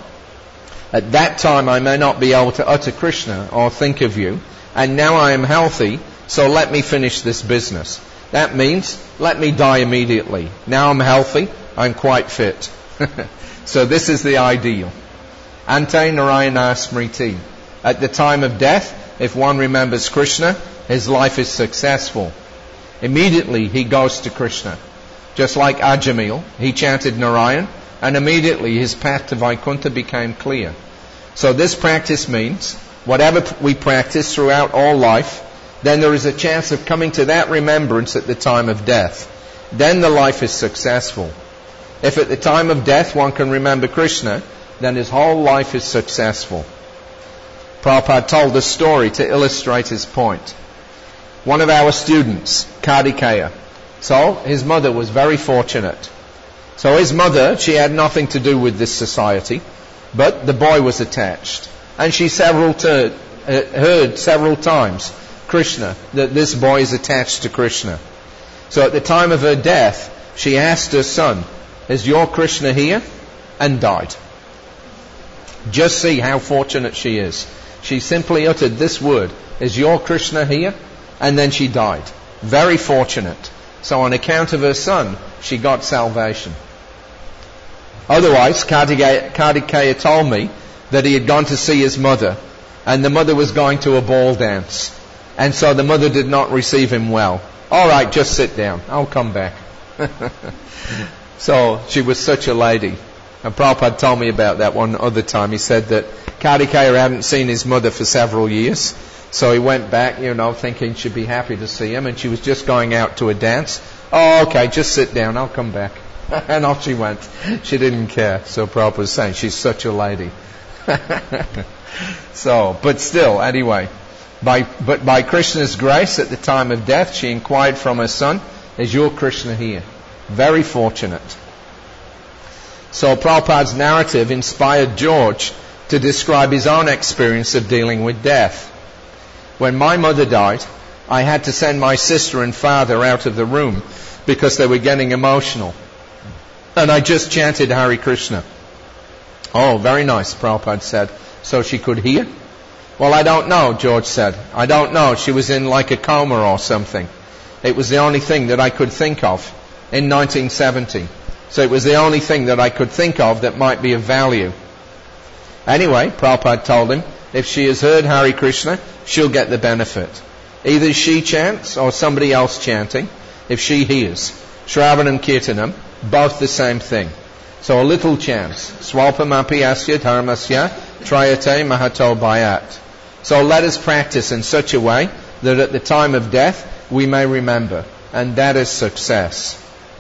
at that time I may not be able to utter Krishna or think of you, and now I am healthy, so let me finish this business. That means, let me die immediately. Now I'm healthy, I'm quite fit. So this is the ideal. Ante Narayana Smriti. At the time of death, if one remembers Krishna, his life is successful. Immediately he goes to Krishna. Just like Ajamil, he chanted Narayan, and immediately his path to Vaikuntha became clear. So this practice means, whatever we practice throughout all life, then there is a chance of coming to that remembrance at the time of death. Then the life is successful. If at the time of death one can remember Krishna, then his whole life is successful. Prabhupada told a story to illustrate his point. One of our students, Kartikeya, so his mother was very fortunate. So his mother, she had nothing to do with this society, but the boy was attached. And she several ter- uh, heard several times, Krishna, that this boy is attached to Krishna. So at the time of her death, she asked her son, is your Krishna here? and died. Just see how fortunate she is. She simply uttered this word, "Is your Krishna here?" And then she died. Very fortunate. So on account of her son, she got salvation. Otherwise, Kartikeya, Kartikeya told me that he had gone to see his mother, and the mother was going to a ball dance. And so the mother did not receive him well. "All right, just sit down. I'll come back." So she was such a lady. And Prabhupada told me about that one other time. He said that Kartikeya hadn't seen his mother for several years. So he went back, you know, thinking she'd be happy to see him. And she was just going out to a dance. "Oh, okay, just sit down. I'll come back." And off she went. She didn't care. So Prabhupada was saying, she's such a lady. So, but still, anyway. By, but by Krishna's grace, at the time of death, she inquired from her son, "Is your Krishna here?" Very fortunate. So Prabhupada's narrative inspired George to describe his own experience of dealing with death. When my mother died, I had to send my sister and father out of the room because they were getting emotional. And I just chanted Hare Krishna. "Oh, very nice," Prabhupada said. "So she could hear?" "Well, I don't know," George said. "I don't know. She was in like a coma or something. It was the only thing that I could think of in nineteen seventy. So it was the only thing that I could think of that might be of value." Anyway, Prabhupada told him, if she has heard Hare Krishna, she'll get the benefit. Either she chants or somebody else chanting, if she hears. Shravanam Kirtanam, both the same thing. So a little chance. Swalpamapi asya dharmasya trayate mahato bhayat. So let us practice in such a way that at the time of death we may remember. And that is success.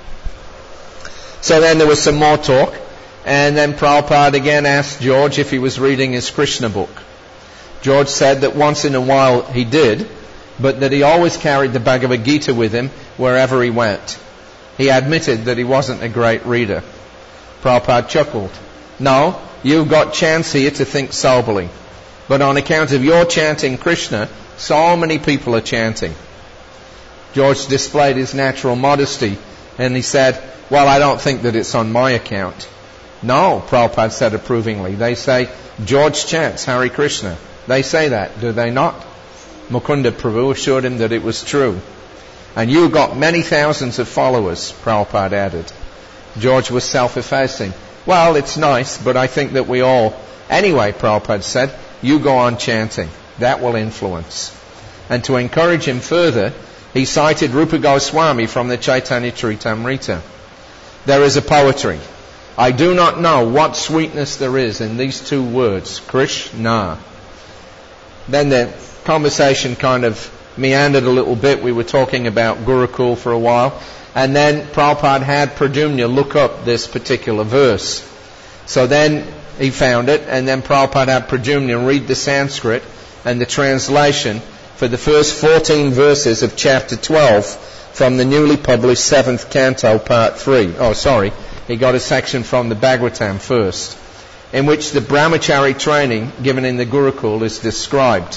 So then there was some more talk. And then Prabhupada again asked George if he was reading his Krishna book. George said that once in a while he did, but that he always carried the Bhagavad Gita with him wherever he went. He admitted that he wasn't a great reader. Prabhupada chuckled. "No, you've got chance here to think soberly. But on account of your chanting Krishna, so many people are chanting." George displayed his natural modesty and he said, "Well, I don't think that it's on my account." "No," Prabhupada said approvingly. "They say, George chants Hare Krishna. They say that, do they not?" Mukunda Prabhu assured him that it was true. "And you've got many thousands of followers," Prabhupada added. George was self-effacing. "Well, it's nice, but I think that we all..." "Anyway," Prabhupada said, "you go on chanting. That will influence." And to encourage him further, he cited Rupa Goswami from the Chaitanya Charitamrita. There is a poetry. I do not know what sweetness there is in these two words, Krishna. Then the conversation kind of meandered a little bit. We were talking about Gurukul for a while. And then Prabhupada had Pradyumna look up this particular verse. So then he found it, and then Prabhupada had Pradyumna read the Sanskrit and the translation for the first fourteen verses of chapter twelve from the newly published seventh canto, part three. Oh, sorry. He got a section from the Bhagavatam first, in which the brahmachari training given in the Gurukul is described.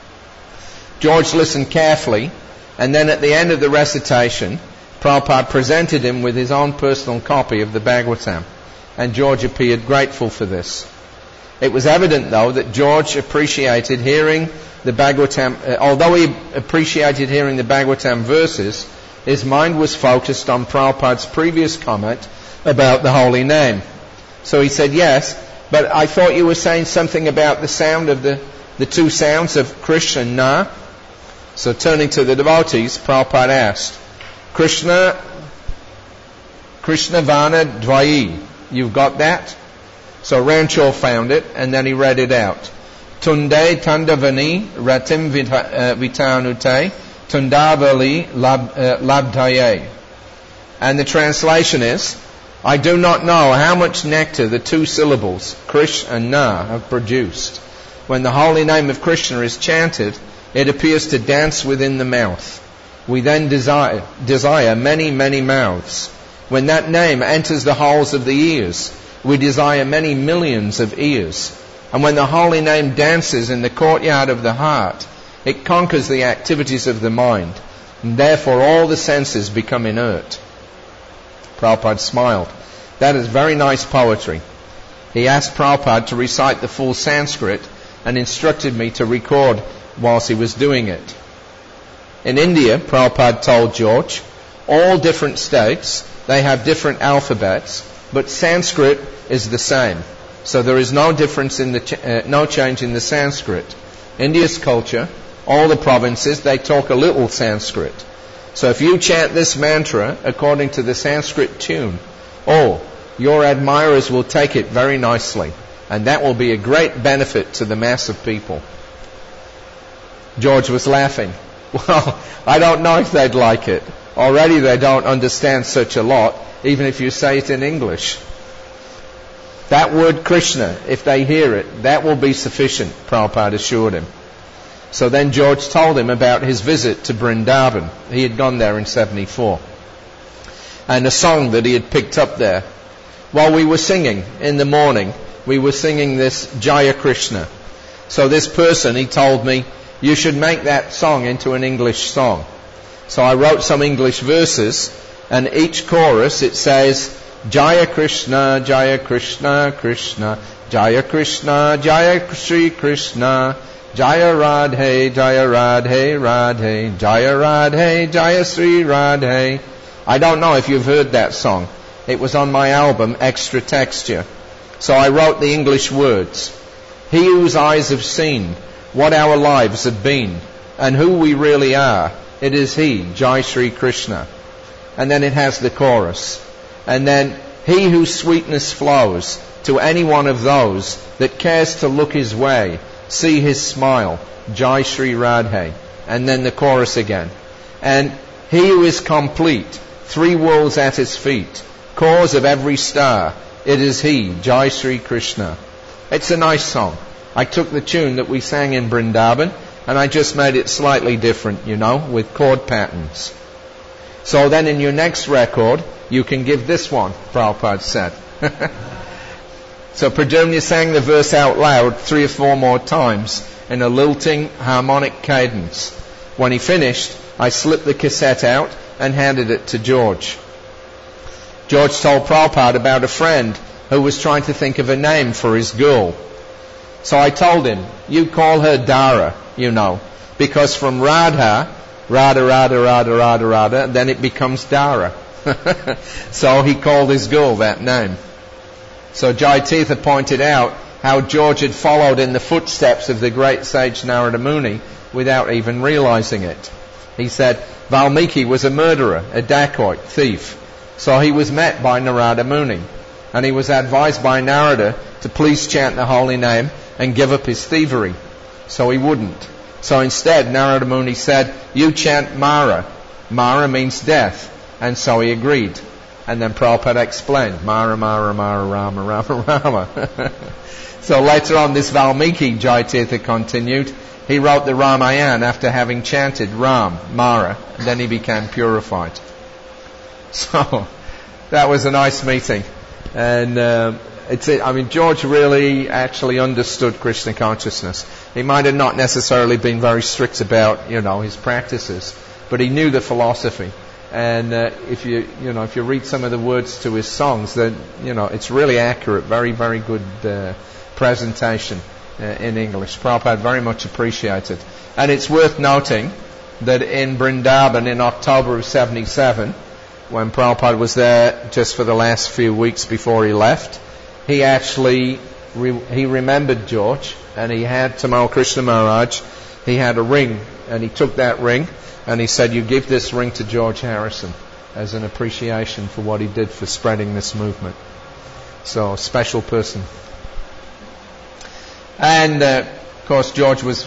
George listened carefully, and then at the end of the recitation, Prabhupada presented him with his own personal copy of the Bhagavatam, and George appeared grateful for this. It was evident, though, that George appreciated hearing the Bhagavatam, uh, although he appreciated hearing the Bhagavatam verses, his mind was focused on Prabhupada's previous comment about the holy name. So he said, "Yes, but I thought you were saying something about the sound of the, the two sounds of Krishna and Na." So turning to the devotees, Prabhupada asked, Krishna, Krishna Vana Dvayi, you've got that? So Rancho found it, and then he read it out. Tunde Tandavani Ratim Vitanute Tundavali Labdaye. And the translation is, I do not know how much nectar the two syllables, Krish and Na, have produced. When the holy name of Krishna is chanted, it appears to dance within the mouth. We then desire, desire many, many mouths. When that name enters the holes of the ears, we desire many millions of ears. And when the holy name dances in the courtyard of the heart, it conquers the activities of the mind, and therefore all the senses become inert. Prabhupada smiled. That is very nice poetry. He asked Prabhupada to recite the full Sanskrit and instructed me to record whilst he was doing it. In India, Prabhupada told George, all different states, they have different alphabets, but Sanskrit is the same. So there is no difference in the, ch- uh, no change in the Sanskrit. India's culture, all the provinces, they talk a little Sanskrit. So if you chant this mantra according to the Sanskrit tune, oh, your admirers will take it very nicely. And that will be a great benefit to the mass of people. George was laughing. Well, I don't know if they'd like it. Already they don't understand such a lot, even if you say it in English. That word Krishna, if they hear it, that will be sufficient, Prabhupada assured him. So then George told him about his visit to Vrindavan. He had gone there in seventy-four. And a song that he had picked up there. While we were singing in the morning, we were singing this Jaya Krishna. So this person, he told me, you should make that song into an English song. So I wrote some English verses, and each chorus it says, Jaya Krishna, Jaya Krishna, Krishna, Jaya Krishna, Jaya Shri Krishna, Jaya Radhe, Jaya Radhe, Radhe, Jaya Radhe, Jaya Sri Radhe. I don't know if you've heard that song. It was on my album, Extra Texture. So I wrote the English words. He whose eyes have seen what our lives have been and who we really are, it is He, Jai Shri Krishna. And then it has the chorus. And then, He whose sweetness flows to any one of those that cares to look His way, see His smile, Jai Shri Radhe. And then the chorus again. And He who is complete, three worlds at His feet, cause of every star, it is He, Jai Shri Krishna. It's a nice song. I took the tune that we sang in Vrindavan and I just made it slightly different, you know, with chord patterns. So then in your next record, you can give this one, Prabhupada said. So Pradyumna sang the verse out loud three or four more times in a lilting harmonic cadence. When he finished, I slipped the cassette out and handed it to George. George told Prabhupada about a friend who was trying to think of a name for his girl. So I told him, you call her Dara, you know, because from Radha, Radha, Radha, Radha, Radha, Radha, then it becomes Dara. So he called his girl that name. So Jai Tirtha pointed out how George had followed in the footsteps of the great sage Narada Muni without even realizing it. He said, Valmiki was a murderer, a dacoit, thief. So he was met by Narada Muni, and he was advised by Narada to please chant the holy name and give up his thievery. So he wouldn't. So instead, Narada Muni said, you chant Mara. Mara means death. And so he agreed. And then Prabhupada explained, Mara, Mara, Mara, Rama, Rama, Rama. So later on, this Valmiki, Jai Tirtha continued, he wrote the Ramayana after having chanted Ram, Mara, and then he became purified. So that was a nice meeting. And um, it's it. I mean, George really actually understood Krishna consciousness. He might have not necessarily been very strict about, you know, his practices, but he knew the philosophy. And uh, if you, you know, if you read some of the words to his songs, then, you know, it's really accurate. Very, very good uh, presentation uh, in English. Prabhupada very much appreciated. And it's worth noting that in Vrindavan in October of seventy-seven, when Prabhupada was there just for the last few weeks before he left, he actually re- he remembered George, and he had Tamal Krishna Maharaj, he had a ring, and he took that ring and he said, you give this ring to George Harrison as an appreciation for what he did for spreading this movement. So, a special person. And uh, of course George was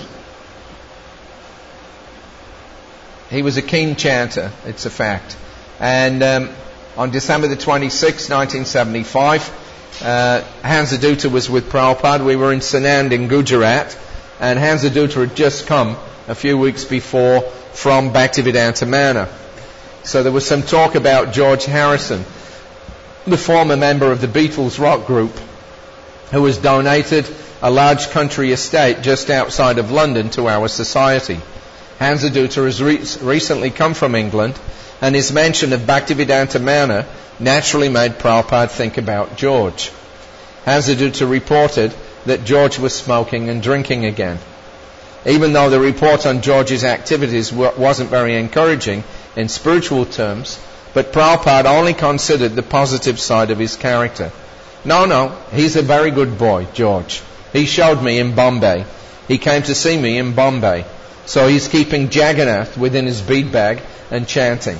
he was a keen chanter, it's a fact. And um, on December the twenty-sixth, nineteen seventy-five, uh, Hansa Dutta was with Prabhupada. We were in Sanand in Gujarat, and Hansa Dutta had just come a few weeks before from Bhaktivedanta Manor. So there was some talk about George Harrison, the former member of the Beatles rock group, who has donated a large country estate just outside of London to our society. Hansa Dutta has re- recently come from England, and his mention of Bhaktivedanta Manor naturally made Prabhupada think about George. Hazadutta reported that George was smoking and drinking again. Even though the report on George's activities wasn't very encouraging in spiritual terms, but Prabhupada only considered the positive side of his character. No, no, he's a very good boy, George. He showed me in Bombay. He came to see me in Bombay. So he's keeping Jagannath within his bead bag and chanting.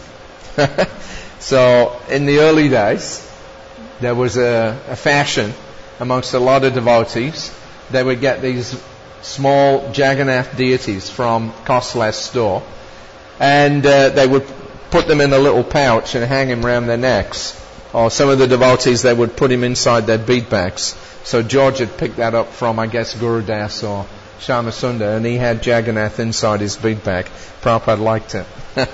So in the early days, there was a, a fashion amongst a lot of devotees. They would get these small Jagannath deities from Costless store, and uh, they would put them in a little pouch and hang him around their necks. Or some of the devotees, they would put him inside their bead bags. So George had picked that up from, I guess, Guru Das or Shamasundar, and he had Jagannath inside his bead bag. Prabhupada liked it.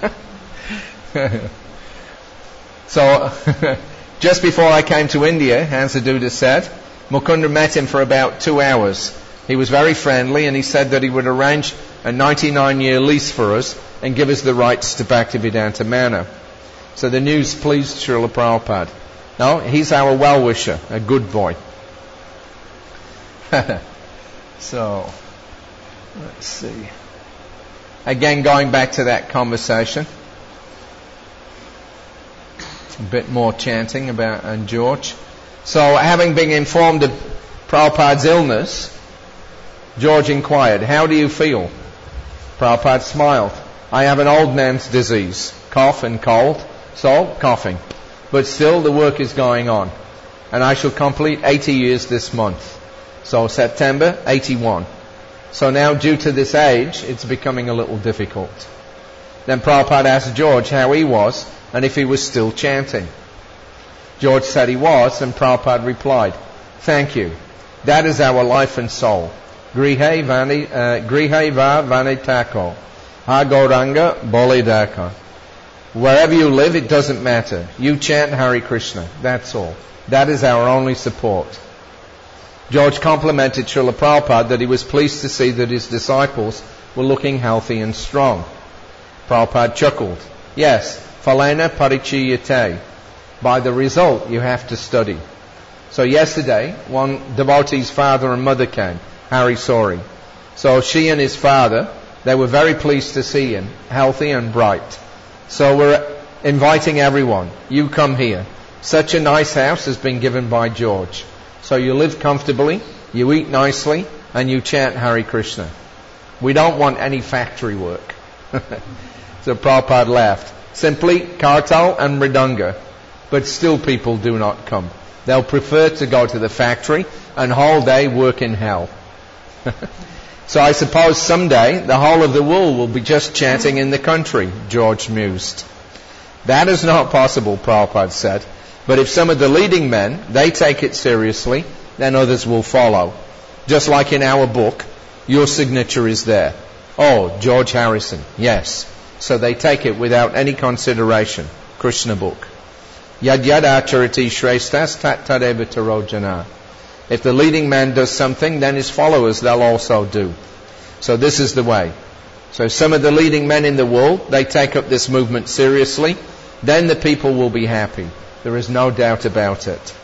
So, just before I came to India, Hazadutta said, Mukunda met him for about two hours. He was very friendly, and he said that he would arrange a ninety-nine year lease for us and give us the rights to Bhaktivedanta Manor. So the news pleased Srila Prabhupada. No, he's our well-wisher, a good boy. So, let's see. Again, going back to that conversation. A bit more chanting about and George. So, having been informed of Prabhupada's illness, George inquired, "How do you feel?" Prabhupada smiled. "I have an old man's disease, cough and cold, so coughing. But still the work is going on. And I shall complete eighty years this month. So September, eighty-one. So now due to this age, it's becoming a little difficult." Then Prabhupada asked George how he was and if he was still chanting. George said he was, and Prabhupada replied, "Thank you. That is our life and soul. Grihe vani, uh, grihe va vanitako. Ha Gauranga bolidaka. Wherever you live, it doesn't matter. You chant Hare Krishna. That's all. That is our only support." George complimented Srila Prabhupada that he was pleased to see that his disciples were looking healthy and strong. Prabhupada chuckled. "Yes, phalena parichiyate. By the result, you have to study." So yesterday, one devotee's father and mother came, Hari Sori. So she and his father, they were very pleased to see him, healthy and bright. So we're inviting everyone, you come here. Such a nice house has been given by George. So you live comfortably, you eat nicely, and you chant Hare Krishna. We don't want any factory work. So Prabhupada laughed. Simply kartal and mridanga. But still people do not come. They'll prefer to go to the factory and whole day work in hell. So I suppose someday the whole of the world will be just chanting in the country, George mused. That is not possible, Prabhupada said. But if some of the leading men, they take it seriously, then others will follow. Just like in our book, your signature is there. Oh, George Harrison, yes. So they take it without any consideration. Krishna book. Yad yad acharati shreshtas tat tadeva tarojana. If the leading man does something, then his followers they'll also do. So this is the way. So some of the leading men in the world, they take up this movement seriously, then the people will be happy. There is no doubt about it.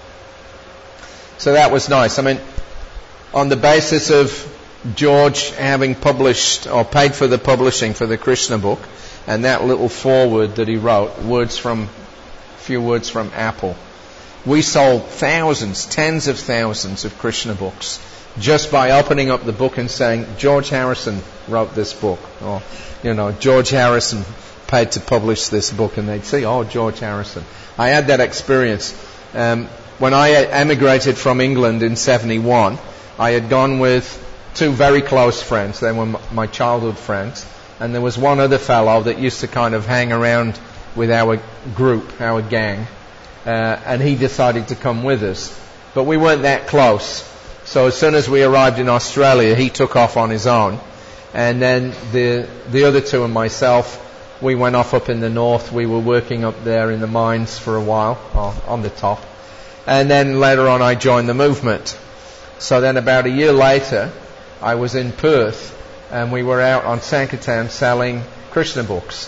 So that was nice. I mean, on the basis of George having published or paid for the publishing for the Krishna book, and that little foreword that he wrote, words from, few words from Apple, we sold thousands, tens of thousands of Krishna books just by opening up the book and saying, George Harrison wrote this book, or, you know, George Harrison paid to publish this book, and they'd say, oh, George Harrison. I had that experience. Um, when I emigrated from England in seventy-one, I had gone with two very close friends. They were my childhood friends. And there was one other fellow that used to kind of hang around with our group, our gang. Uh, and he decided to come with us. But we weren't that close. So as soon as we arrived in Australia, he took off on his own. And then the the other two and myself, we went off up in the north. We were working up there in the mines for a while, on the top. And then later on I joined the movement. So then about a year later, I was in Perth, and we were out on Sankirtan selling Krishna books.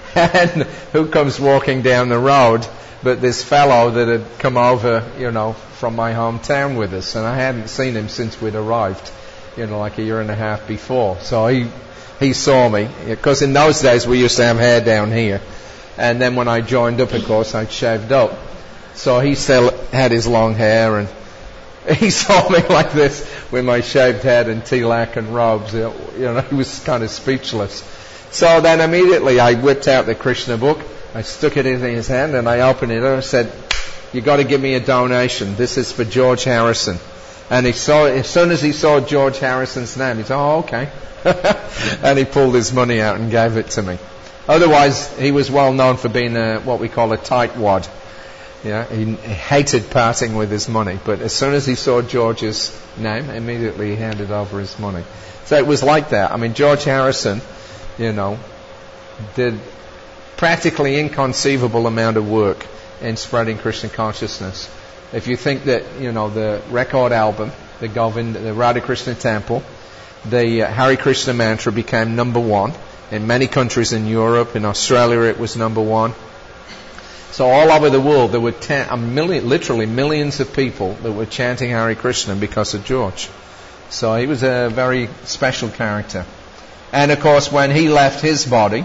And who comes walking down the road but this fellow that had come over, you know, from my hometown with us, and I hadn't seen him since we'd arrived, you know, like a year and a half before. So he he saw me, because in those days we used to have hair down here, and then when I joined up, of course, I'd shaved up. So he still had his long hair, and he saw me like this with my shaved head and tilak and robes. You know, he was kind of speechless. So then immediately I whipped out the Krishna book, I stuck it in his hand, and I opened it up and said, "You got to give me a donation. This is for George Harrison." And he saw, as soon as he saw George Harrison's name, he said, "Oh, okay." And he pulled his money out and gave it to me. Otherwise, he was well known for being a, what we call a tightwad. Yeah, he hated parting with his money, but as soon as he saw George's name, immediately he handed over his money. So it was like that. I mean, George Harrison, you know, did practically inconceivable amount of work in spreading Krishna consciousness. If you think that, you know, the record album, the Govind, the Radha Krishna Temple, the uh, Hare Krishna mantra became number one in many countries in Europe. In Australia, it was number one. So all over the world, there were ten, a million, literally millions of people that were chanting Hare Krishna because of George. So he was a very special character. And of course, when he left his body,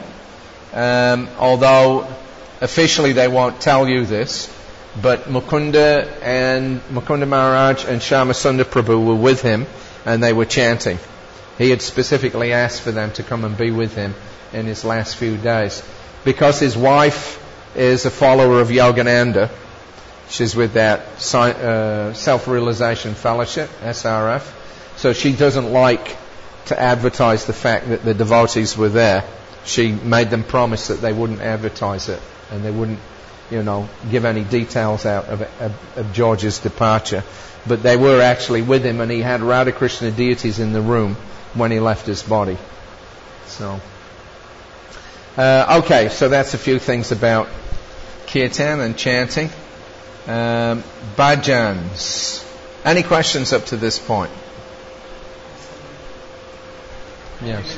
um, although officially they won't tell you this, but Mukunda and Mukunda Maharaj and Shyamasundar Prabhu were with him, and they were chanting. He had specifically asked for them to come and be with him in his last few days, because his wife is a follower of Yogananda. She's with that uh, Self-Realization Fellowship, S R F. So she doesn't like to advertise the fact that the devotees were there. She made them promise that they wouldn't advertise it, and they wouldn't, you know, give any details out of, of, of George's departure. But they were actually with him, and he had Radha Krishna deities in the room when he left his body. So, uh, okay, so that's a few things about kirtan and chanting. Um, bhajans. Any questions up to this point? Yes.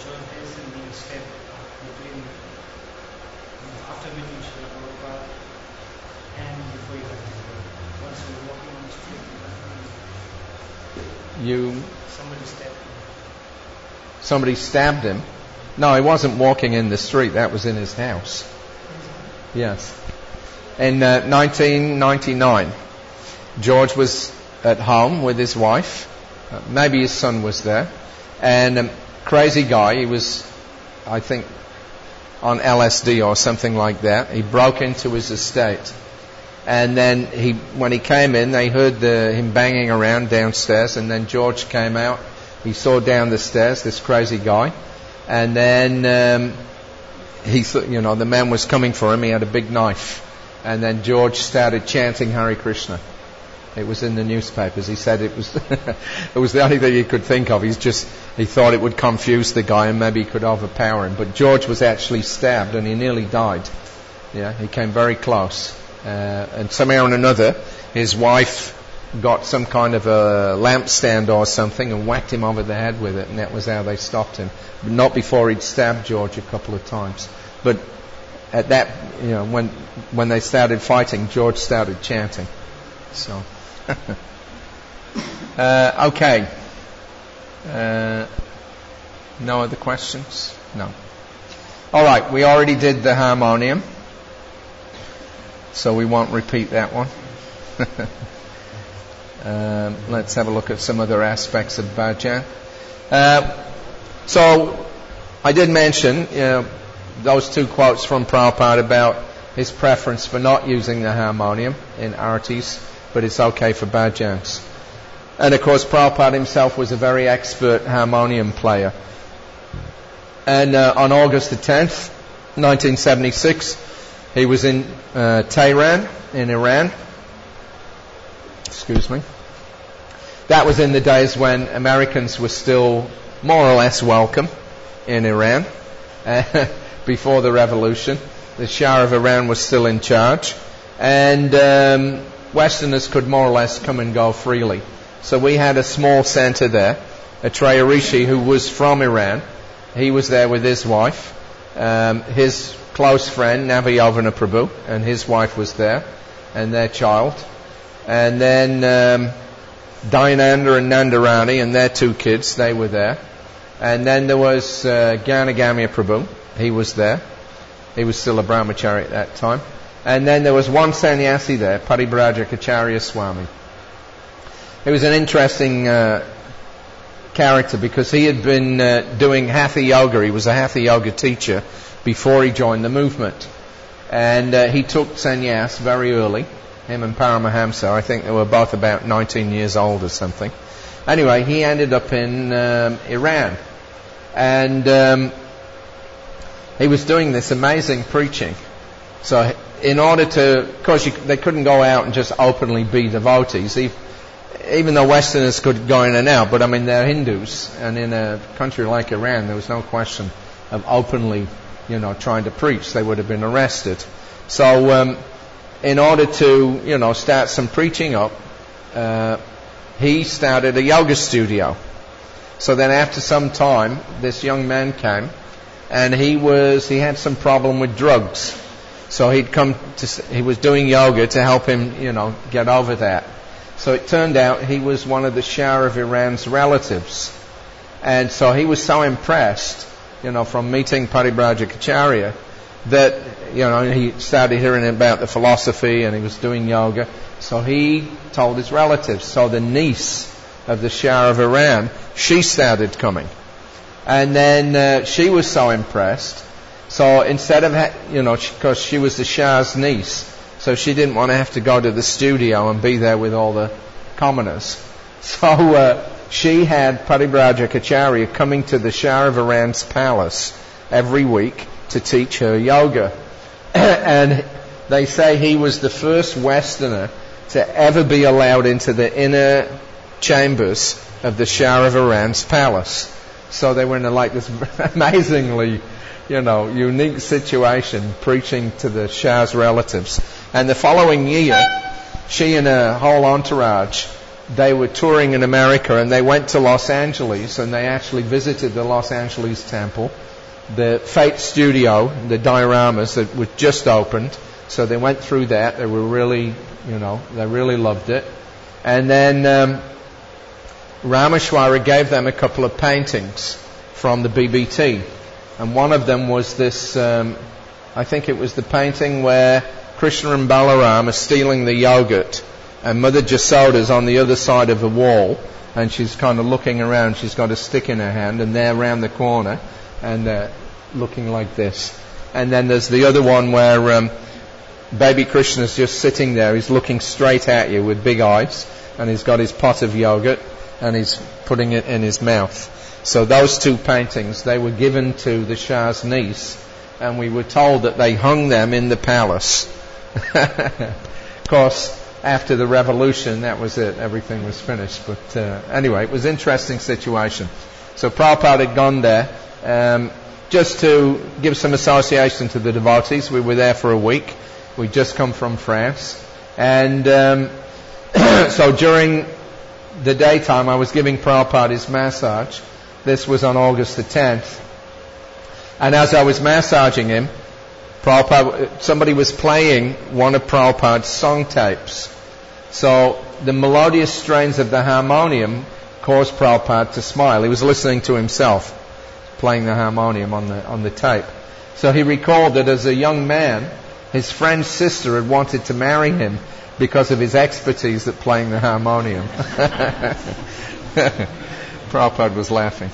You. Somebody stabbed him. Somebody stabbed him? No, he wasn't walking in the street. That was in his house. Yes. In uh, nineteen ninety-nine, George was at home with his wife. Uh, maybe his son was there. And a um, crazy guy, he was, I think, on L S D or something like that. He broke into his estate. And then he, when he came in, they heard the, him banging around downstairs, and then George came out. He saw down the stairs this crazy guy, and then um, he thought, you know, the man was coming for him. He had a big knife, and then George started chanting Hare Krishna. It was in the newspapers. He said it was it was the only thing he could think of. He's just he thought it would confuse the guy and maybe he could overpower him. But George was actually stabbed, and he nearly died. Yeah, he came very close. Uh, and somehow or another, his wife got some kind of a lampstand or something and whacked him over the head with it, and that was how they stopped him. But not before he'd stabbed George a couple of times. But at that, you know, when when they started fighting, George started chanting. So, uh, okay. Uh, no other questions? No. All right. We already did the harmonium, so we won't repeat that one. um, let's have a look at some other aspects of bhajan. Uh, so, I did mention, you know, those two quotes from Prabhupada about his preference for not using the harmonium in artis, but it's okay for bhajans. And of course, Prabhupada himself was a very expert harmonium player. And uh, on August the tenth, nineteen seventy-six, he was in uh, Tehran, in Iran. Excuse me. That was in the days when Americans were still more or less welcome in Iran. Uh, before the revolution, the Shah of Iran was still in charge, and um, Westerners could more or less come and go freely. So we had a small center there. Atreya Rishi, who was from Iran, he was there with his wife. Um, his close friend, Navayovana Prabhu, and his wife was there, and their child. And then um, Dayananda and Nandarani and their two kids, they were there. And then there was uh, Gyanagamya Prabhu, he was there. He was still a brahmachari at that time. And then there was one sannyasi there, Paribraja Kacharya Swami. He was an interesting uh, character because he had been uh, doing Hatha Yoga. He was a Hatha Yoga teacher before he joined the movement. And uh, he took sannyas very early, him and Paramahamsa. I think they were both about nineteen years old or something. Anyway, he ended up in um, Iran. And um, he was doing this amazing preaching. So in order to, of course, you, they couldn't go out and just openly be devotees. He, even though Westerners could go in and out, but I mean, they're Hindus, and in a country like Iran, there was no question of openly, you know, trying to preach. They would have been arrested. So, um, in order to, you know, start some preaching up, uh, he started a yoga studio. So then after some time, this young man came, and he was, he had some problem with drugs. So he'd come to, he was doing yoga to help him, you know, get over that. So it turned out he was one of the Shah of Iran's relatives. And so he was so impressed, you know, from meeting Paribraja Kacharya, that, you know, he started hearing about the philosophy and he was doing yoga. So he told his relatives. So the niece of the Shah of Iran, she started coming. And then uh, she was so impressed. So instead of, ha- you know, because she was the Shah's niece, so she didn't want to have to go to the studio and be there with all the commoners. So uh, she had Paribraja Kacharya coming to the Shah of Iran's palace every week to teach her yoga. And they say he was the first Westerner to ever be allowed into the inner chambers of the Shah of Iran's palace. So they were in a, like this amazingly, you know, unique situation, preaching to the Shah's relatives. And the following year, she and her whole entourage, they were touring in America, and they went to Los Angeles, and they actually visited the Los Angeles temple, the Fate Studio, the dioramas that were just opened. So they went through that. They were really, you know, they really loved it. And then um, Rameshwara gave them a couple of paintings from the B B T. And one of them was this, um, I think it was the painting where Krishna and Balaram are stealing the yogurt, and Mother Jasoda's on the other side of the wall, and she's kind of looking around. She's got a stick in her hand, and they're around the corner, and uh, looking like this. And then there's the other one where um, baby Krishna's just sitting there. He's looking straight at you with big eyes, and he's got his pot of yogurt, and he's putting it in his mouth. So those two paintings, they were given to the Shah's niece, and we were told that they hung them in the palace. Of course, after the revolution, that was it. Everything was finished. But uh, anyway, it was an interesting situation. So Prabhupada had gone there um, just to give some association to the devotees. We were there for a week. We'd just come from France. And um, so during the daytime, I was giving Prabhupada his massage. This was on August the tenth. And as I was massaging him, Prabhupada, somebody was playing one of Prabhupada's song tapes. So the melodious strains of the harmonium caused Prabhupada to smile. He was listening to himself playing the harmonium on the on the tape. So he recalled that as a young man, his friend's sister had wanted to marry him because of his expertise at playing the harmonium. Prabhupada was laughing.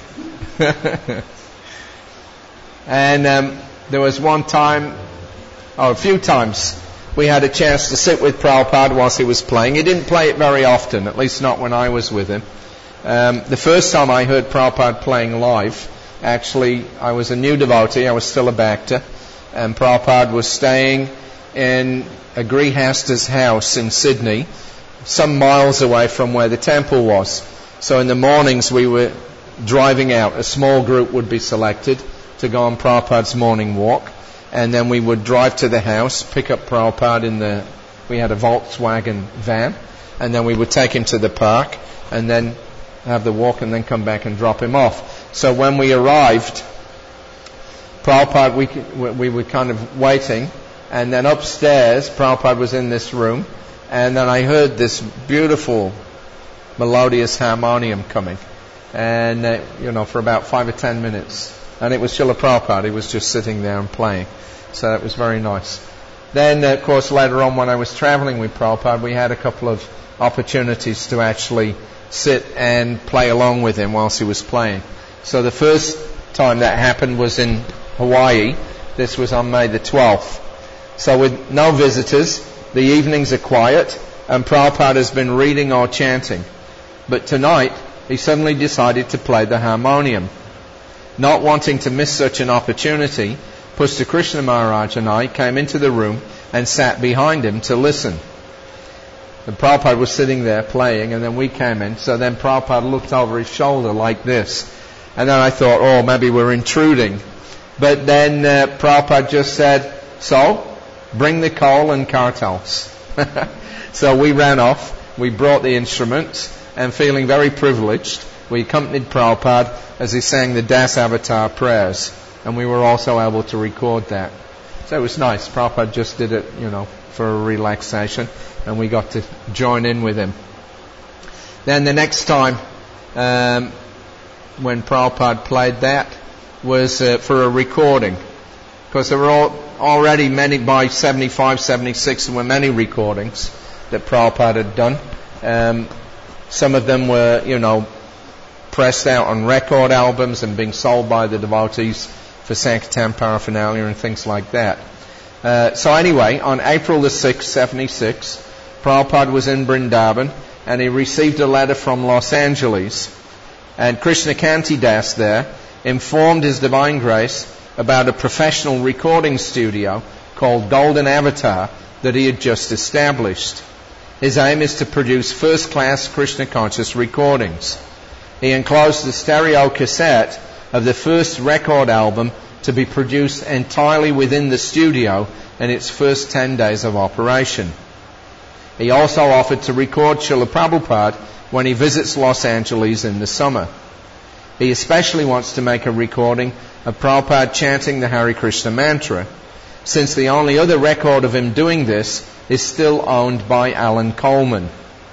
And um, there was one time, or a few times, we had a chance to sit with Prabhupada whilst he was playing. He didn't play it very often, at least not when I was with him. Um, the first time I heard Prabhupada playing live, actually, I was a new devotee, I was still a bhakta, and Prabhupada was staying in a Grihasta's house in Sydney, some miles away from where the temple was. So in the mornings we were driving out. A small group would be selected to go on Prabhupada's morning walk, and then we would drive to the house, pick up Prabhupada in the, we had a Volkswagen van, and then we would take him to the park, and then have the walk, and then come back and drop him off. So when we arrived Prabhupada, we, we were kind of waiting, and then upstairs, Prabhupada was in this room, and then I heard this beautiful melodious harmonium coming, and uh, you know, for about five or ten minutes, and it was Srila Prabhupada. He was just sitting there and playing, so that was very nice. Then, uh, of course, later on when I was traveling with Prabhupada, we had a couple of opportunities to actually sit and play along with him whilst he was playing. So the first time that happened was in Hawaii. This was on May the twelfth. So with no visitors, the evenings are quiet, and Prabhupada has been reading or chanting. But tonight, he suddenly decided to play the harmonium. Not wanting to miss such an opportunity, Pushta Krishna Maharaj and I came into the room and sat behind him to listen. And Prabhupada was sitting there playing, and then we came in. So then Prabhupada looked over his shoulder like this. And then I thought, oh, maybe we're intruding. But then uh, Prabhupada just said, so, bring the coal and kartals. So we ran off, we brought the instruments, and feeling very privileged, we accompanied Prabhupada as he sang the Das Avatar prayers. And we were also able to record that. So it was nice. Prabhupada just did it, you know, for a relaxation, and we got to join in with him. Then the next time, um, when Prabhupada played that, was uh, for a recording. Because there were all, already many, by seventy-five, seventy-six, there were many recordings that Prabhupada had done. Um, some of them were, you know, pressed out on record albums and being sold by the devotees for Sankirtan paraphernalia and things like that. Uh, so anyway, on April the sixth, seventy-six, Prabhupada was in Vrindavan, and he received a letter from Los Angeles. And Krishna Kanti Das there informed His Divine Grace about a professional recording studio called Golden Avatar that he had just established. His aim is to produce first-class Krishna conscious recordings. He enclosed the stereo cassette of the first record album to be produced entirely within the studio in its first ten days of operation. He also offered to record Srila Prabhupada when he visits Los Angeles in the summer. He especially wants to make a recording of Prabhupada chanting the Hare Krishna mantra, since the only other record of him doing this is still owned by Alan Coleman.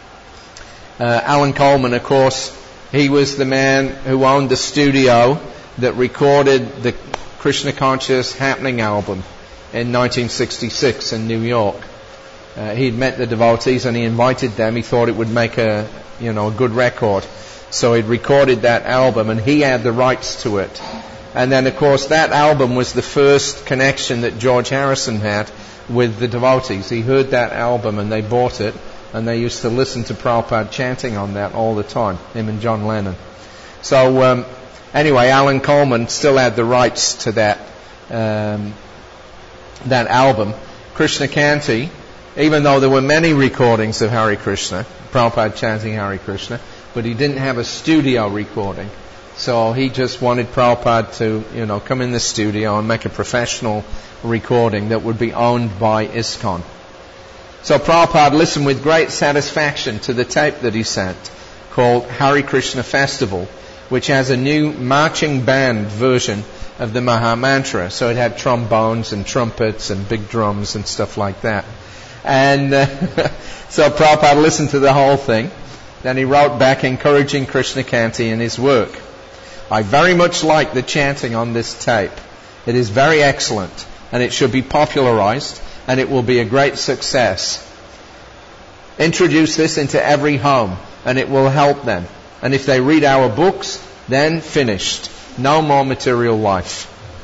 Uh, Alan Coleman, of course, he was the man who owned the studio that recorded the Krishna Conscious Happening album in nineteen sixty-six in New York. Uh, he'd met the devotees and he invited them. He thought it would make a, you know, a good record. So he'd recorded that album and he had the rights to it. And then, of course, that album was the first connection that George Harrison had with the devotees. He heard that album and they bought it, and they used to listen to Prabhupada chanting on that all the time, him and John Lennon. So, um, anyway, Alan Coleman still had the rights to that um, that album. Krishna Kanti, even though there were many recordings of Hare Krishna, Prabhupada chanting Hare Krishna, but he didn't have a studio recording. So he just wanted Prabhupada to, you know, come in the studio and make a professional recording that would be owned by ISKCON. So Prabhupada listened with great satisfaction to the tape that he sent called Hare Krishna Festival, which has a new marching band version of the Maha Mantra. So it had trombones and trumpets and big drums and stuff like that. And uh, so Prabhupada listened to the whole thing. Then he wrote back encouraging Krishna Kanti in his work. I very much like the chanting on this tape. It is very excellent, and it should be popularized, and it will be a great success. Introduce this into every home, and it will help them. And if they read our books, then finished. No more material life.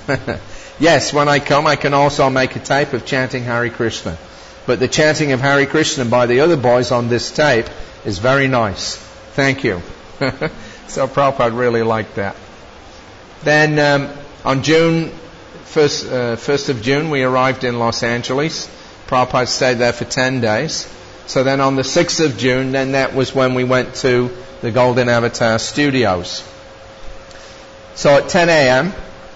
Yes, when I come, I can also make a tape of chanting Hare Krishna. But the chanting of Hare Krishna by the other boys on this tape is very nice. Thank you. So Prabhupada really liked that. Then um, on June first, uh, first of June, we arrived in Los Angeles. Prabhupada stayed there for ten days. So then on the sixth of June, then that was when we went to the Golden Avatar Studios. So at ten a.m.,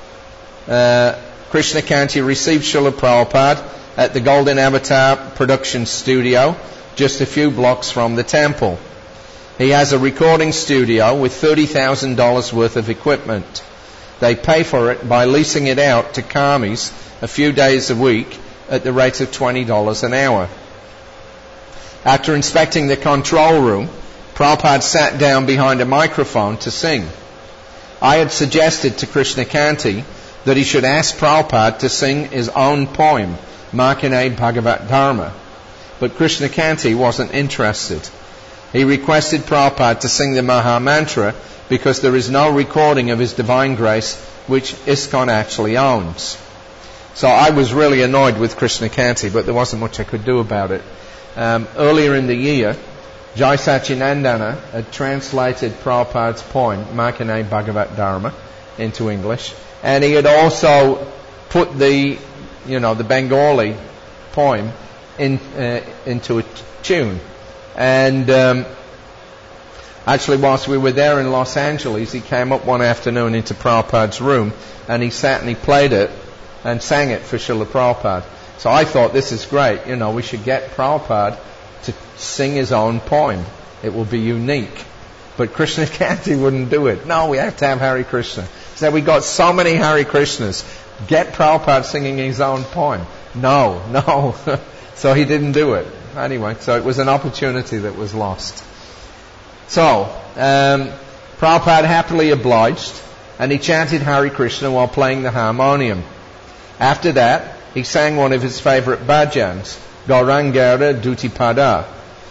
uh, Krishna Kanti received Srila Prabhupada at the Golden Avatar Production Studio, just a few blocks from the temple. He has a recording studio with thirty thousand dollars worth of equipment. They pay for it by leasing it out to karmis a few days a week at the rate of twenty dollars an hour. After inspecting the control room, Prabhupada sat down behind a microphone to sing. I had suggested to Krishnakanti that he should ask Prabhupada to sing his own poem, Makane Bhagavat Dharma. But Krishnakanti wasn't interested. He requested Prabhupada to sing the Maha Mantra because there is no recording of his divine grace which ISKCON actually owns. So I was really annoyed with Krishnakanti, but there wasn't much I could do about it. Um, earlier in the year, Jai Sachinandana had translated Prabhupada's poem, Makane Bhagavat Dharma, into English, and he had also put the, you know, the Bengali poem in, uh, into a t- tune. And um, actually, whilst we were there in Los Angeles, he came up one afternoon into Prabhupada's room, and he sat and he played it and sang it for Srila Prabhupada. So I thought, this is great. You know, we should get Prabhupada to sing his own poem. It will be unique. But Krishnakanti wouldn't do it. No, we have to have Hare Krishna. He said, we got so many Hare Krishnas. Get Prabhupada singing his own poem. No, no. So he didn't do it. Anyway, so it was an opportunity that was lost. So, um, Prabhupada happily obliged, and he chanted Hare Krishna while playing the harmonium. After that, he sang one of his favourite bhajans, Gaurangara Dutipada.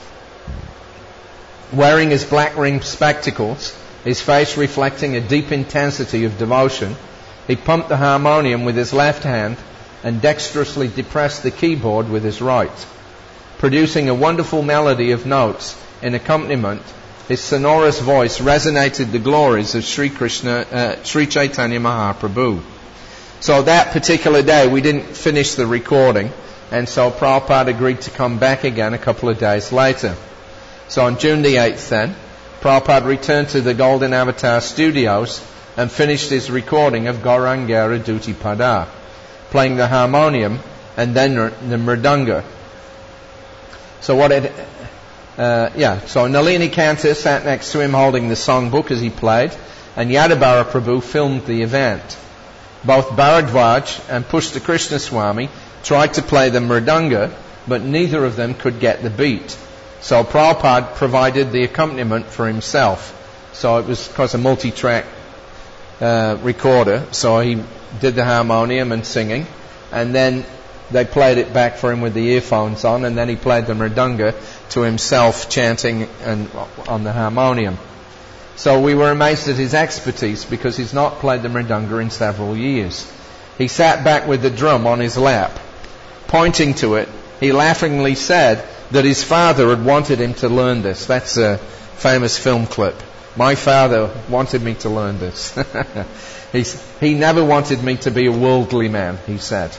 Wearing his black rimmed spectacles, his face reflecting a deep intensity of devotion, he pumped the harmonium with his left hand and dexterously depressed the keyboard with his right. Producing a wonderful melody of notes in accompaniment, his sonorous voice resonated the glories of Sri Krishna, uh, Sri Chaitanya Mahaprabhu. So that particular day we didn't finish the recording, and so Prabhupada agreed to come back again a couple of days later. So on June the eighth then, Prabhupada returned to the Golden Avatar Studios and finished his recording of Gaurangara Dutipada, playing the harmonium and then the mridanga. So what it, uh, yeah, so Nalini Kanta sat next to him holding the songbook as he played, and Yadabara Prabhu filmed the event. Both Bharadwaj and Pushta Krishna Swami tried to play the mridanga, but neither of them could get the beat. So Prabhupada provided the accompaniment for himself. So it was, of course, a multi-track uh, recorder. So he did the harmonium and singing, and then they played it back for him with the earphones on, and then he played the mridanga to himself, chanting and on the harmonium. So we were amazed at his expertise, because he's not played the mridanga in several years. He sat back with the drum on his lap. Pointing to it, he laughingly said that his father had wanted him to learn this. That's a famous film clip. My father wanted me to learn this. He's, he never wanted me to be a worldly man, he said.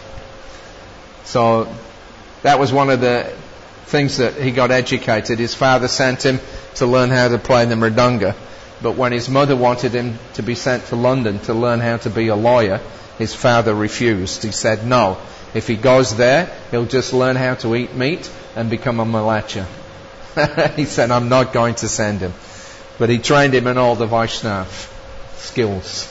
So that was one of the things that he got educated. His father sent him to learn how to play the mridanga. But when his mother wanted him to be sent to London to learn how to be a lawyer, his father refused. He said, no, if he goes there, he'll just learn how to eat meat and become a malacha. He said, I'm not going to send him. But he trained him in all the Vaishnav skills.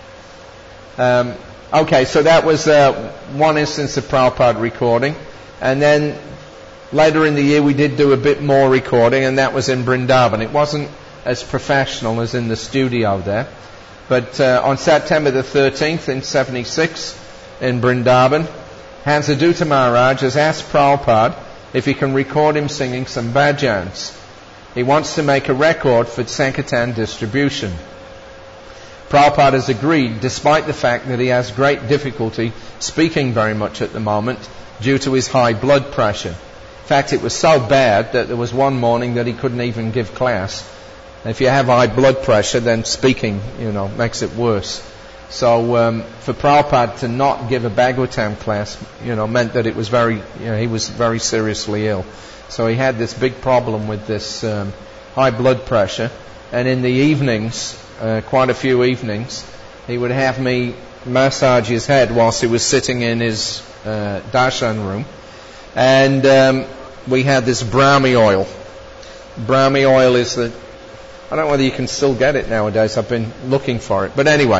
Um, okay, so that was uh, one instance of Prabhupada recording. And then later in the year we did do a bit more recording, and that was in Vrindavan. It wasn't as professional as in the studio there. But uh, on September the thirteenth in seventy-six in Vrindavan, Hansadutta Maharaj has asked Prabhupada if he can record him singing some bhajans. He wants to make a record for Sankirtan distribution. Prabhupada has agreed, despite the fact that he has great difficulty speaking very much at the moment due to his high blood pressure. In fact, it was so bad that there was one morning that he couldn't even give class. If you have high blood pressure, then speaking, you know, makes it worse. So um, for Prabhupada to not give a Bhagavatam class, you know, meant that it was very, you know, he was very seriously ill. So he had this big problem with this um, high blood pressure. And in the evenings, uh, quite a few evenings, he would have me massage his head whilst he was sitting in his uh, darshan room. And um, we had this Brahmi oil. Brahmi oil is the... I don't know whether you can still get it nowadays. I've been looking for it. But anyway,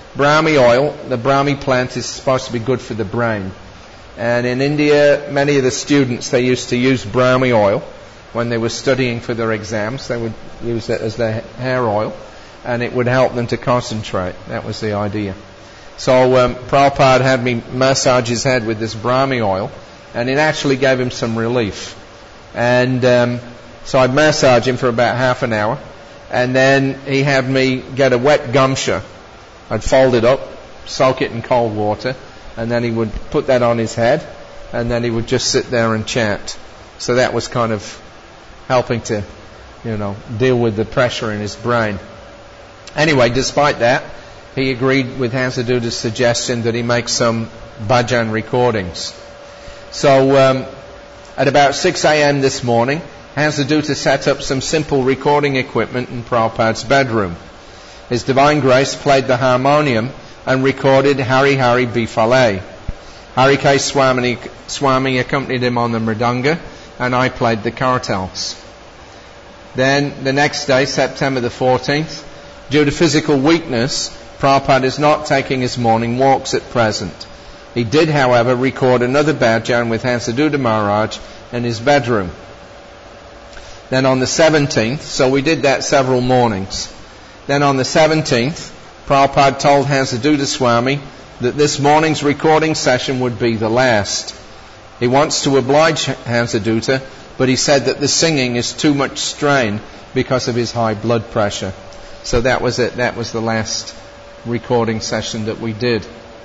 Brahmi oil, the Brahmi plant is supposed to be good for the brain. And in India, many of the students, they used to use Brahmi oil when they were studying for their exams. They would use it as their hair oil, and it would help them to concentrate. That was the idea. So um, Prabhupada had me massage his head with this Brahmi oil, and it actually gave him some relief. And um, so I'd massage him for about half an hour, and then he had me get a wet gumsha. I'd fold it up, soak it in cold water, and then he would put that on his head, and then he would just sit there and chant. So that was kind of helping to, you know, deal with the pressure in his brain. Anyway, despite that, he agreed with Hansaduta's suggestion that he make some bhajan recordings. So um, at about six a.m. this morning, Hansaduta set up some simple recording equipment in Prabhupada's bedroom. His Divine Grace played the harmonium and recorded Hari Hari Bifale. Hari K. Swami, Swami accompanied him on the mridanga, and I played the kartals. Then the next day, September the fourteenth, due to physical weakness, Prabhupada is not taking his morning walks at present. He did, however, record another bhajan with Hansaduta Maharaj in his bedroom. Then on the seventeenth, so we did that several mornings. Then on the seventeenth, Prabhupada told Hansaduta Swami that this morning's recording session would be the last. He wants to oblige Hansaduta, but he said that the singing is too much strain because of his high blood pressure. So that was it. That was the last recording session that we did.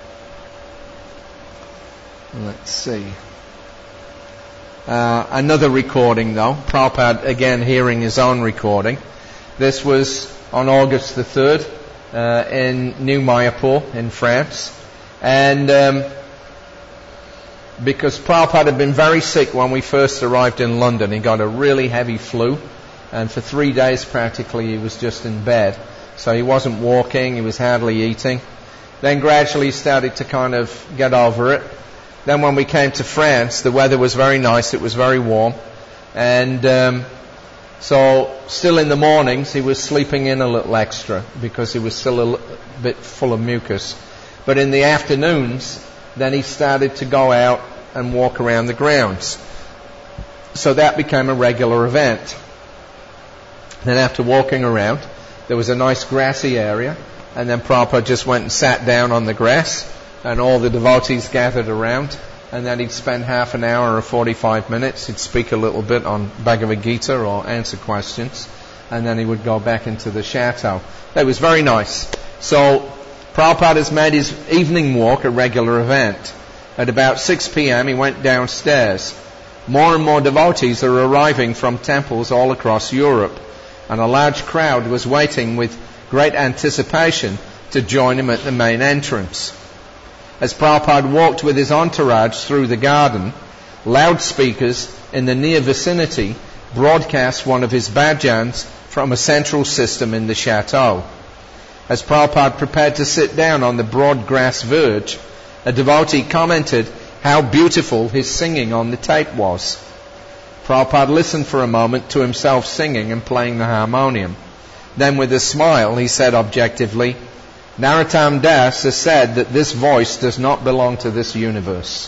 Let's see. Uh, another recording though. Prabhupada again hearing his own recording. This was on August the third uh, in New Mayapur in France. And um, because Prabhupada had been very sick when we first arrived in London. He got a really heavy flu, and for three days practically he was just in bed. So he wasn't walking, he was hardly eating. Then gradually he started to kind of get over it. Then when we came to France, the weather was very nice, it was very warm. And um, so still in the mornings he was sleeping in a little extra because he was still a l- bit full of mucus. But in the afternoons, then he started to go out and walk around the grounds. So that became a regular event. Then after walking around, there was a nice grassy area, and then Prabhupada just went and sat down on the grass, and all the devotees gathered around, and then he'd spend half an hour or forty-five minutes, he'd speak a little bit on Bhagavad Gita or answer questions, and then he would go back into the chateau. It was very nice. So Prabhupada has made his evening walk a regular event. At about six p.m. he went downstairs. More and more devotees are arriving from temples all across Europe, and a large crowd was waiting with great anticipation to join him at the main entrance. As Prabhupada walked with his entourage through the garden, loudspeakers in the near vicinity broadcast one of his bhajans from a central system in the chateau. As Prabhupada prepared to sit down on the broad grass verge, a devotee commented how beautiful his singing on the tape was. Prabhupada listened for a moment to himself singing and playing the harmonium. Then with a smile he said objectively, Narottam Das has said that this voice does not belong to this universe.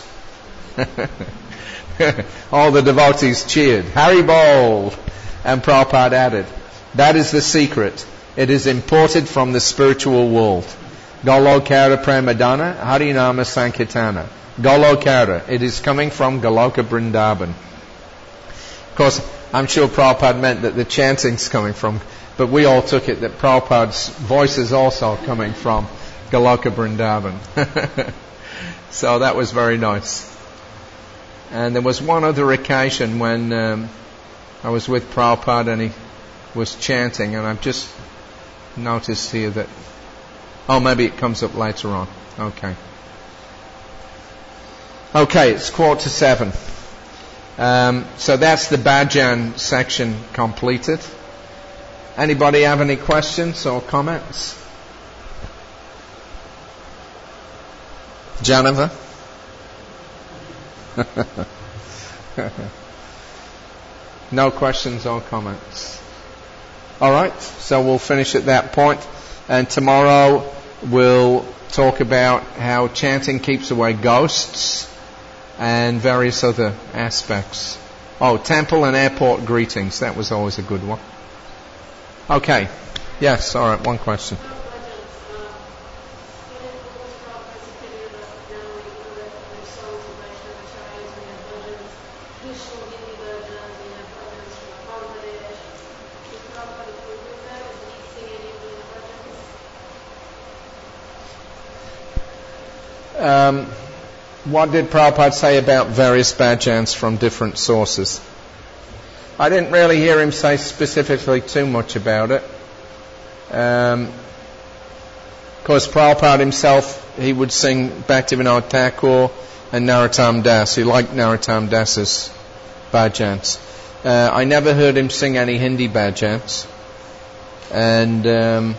All the devotees cheered, Hari Bol! And Prabhupada added, that is the secret. It is imported from the spiritual world. Golokara Pramadana, Harinama Sankirtana. Golokara, it is coming from Goloka Vrindavan. Of course, I'm sure Prabhupada meant that the chanting's coming from, but we all took it that Prabhupada's voice is also coming from Goloka Vrindavan. So that was very nice. And there was one other occasion when um, I was with Prabhupada and he was chanting, and I've just noticed here that, oh, maybe it comes up later on. Okay. Okay, it's quarter to seven. Um, so that's the bhajan section completed. Anybody have any questions or comments? Janava? No questions or comments. All right, so we'll finish at that point. And tomorrow will talk about how chanting keeps away ghosts and various other aspects. Oh, temple and airport greetings. That was always a good one. Okay. Yes, all right, one question. Um, what did Prabhupada say about various bhajans from different sources? I didn't really hear him say specifically too much about it. Um, of course, Prabhupada himself, he would sing Bhaktivinoda Thakur and Narottam Das. He liked Narottam Das's bhajans. Uh, I never heard him sing any Hindi bhajans. And um,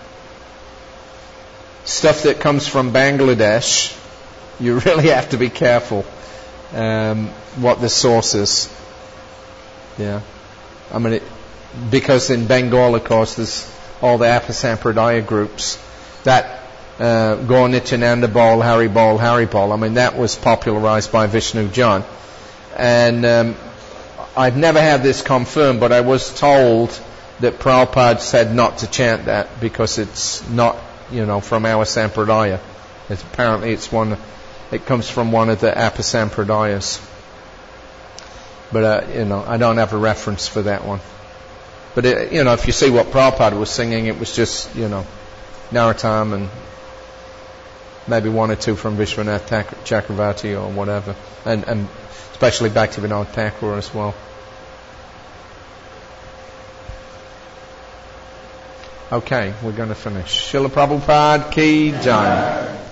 stuff that comes from Bangladesh, you really have to be careful um, what the source is. Yeah. I mean, it, because in Bengal, of course, there's all the Apasampradaya groups. That uh, Gaur Nityananda Bol, Hari Bol, Hari Bol, I mean, that was popularized by Vishnu John. And um, I've never had this confirmed, but I was told that Prabhupada said not to chant that because it's not, you know, from our Sampradaya. It's, apparently it's one, it comes from one of the Apasampradayas. But, uh, you know, I don't have a reference for that one. But, it, you know, if you see what Prabhupada was singing, it was just, you know, Narottam and maybe one or two from Vishwanath Chakravarti or whatever. And, and especially Bhaktivinoda Thakur as well. Okay, we're going to finish. Srila Prabhupada Ki Jai.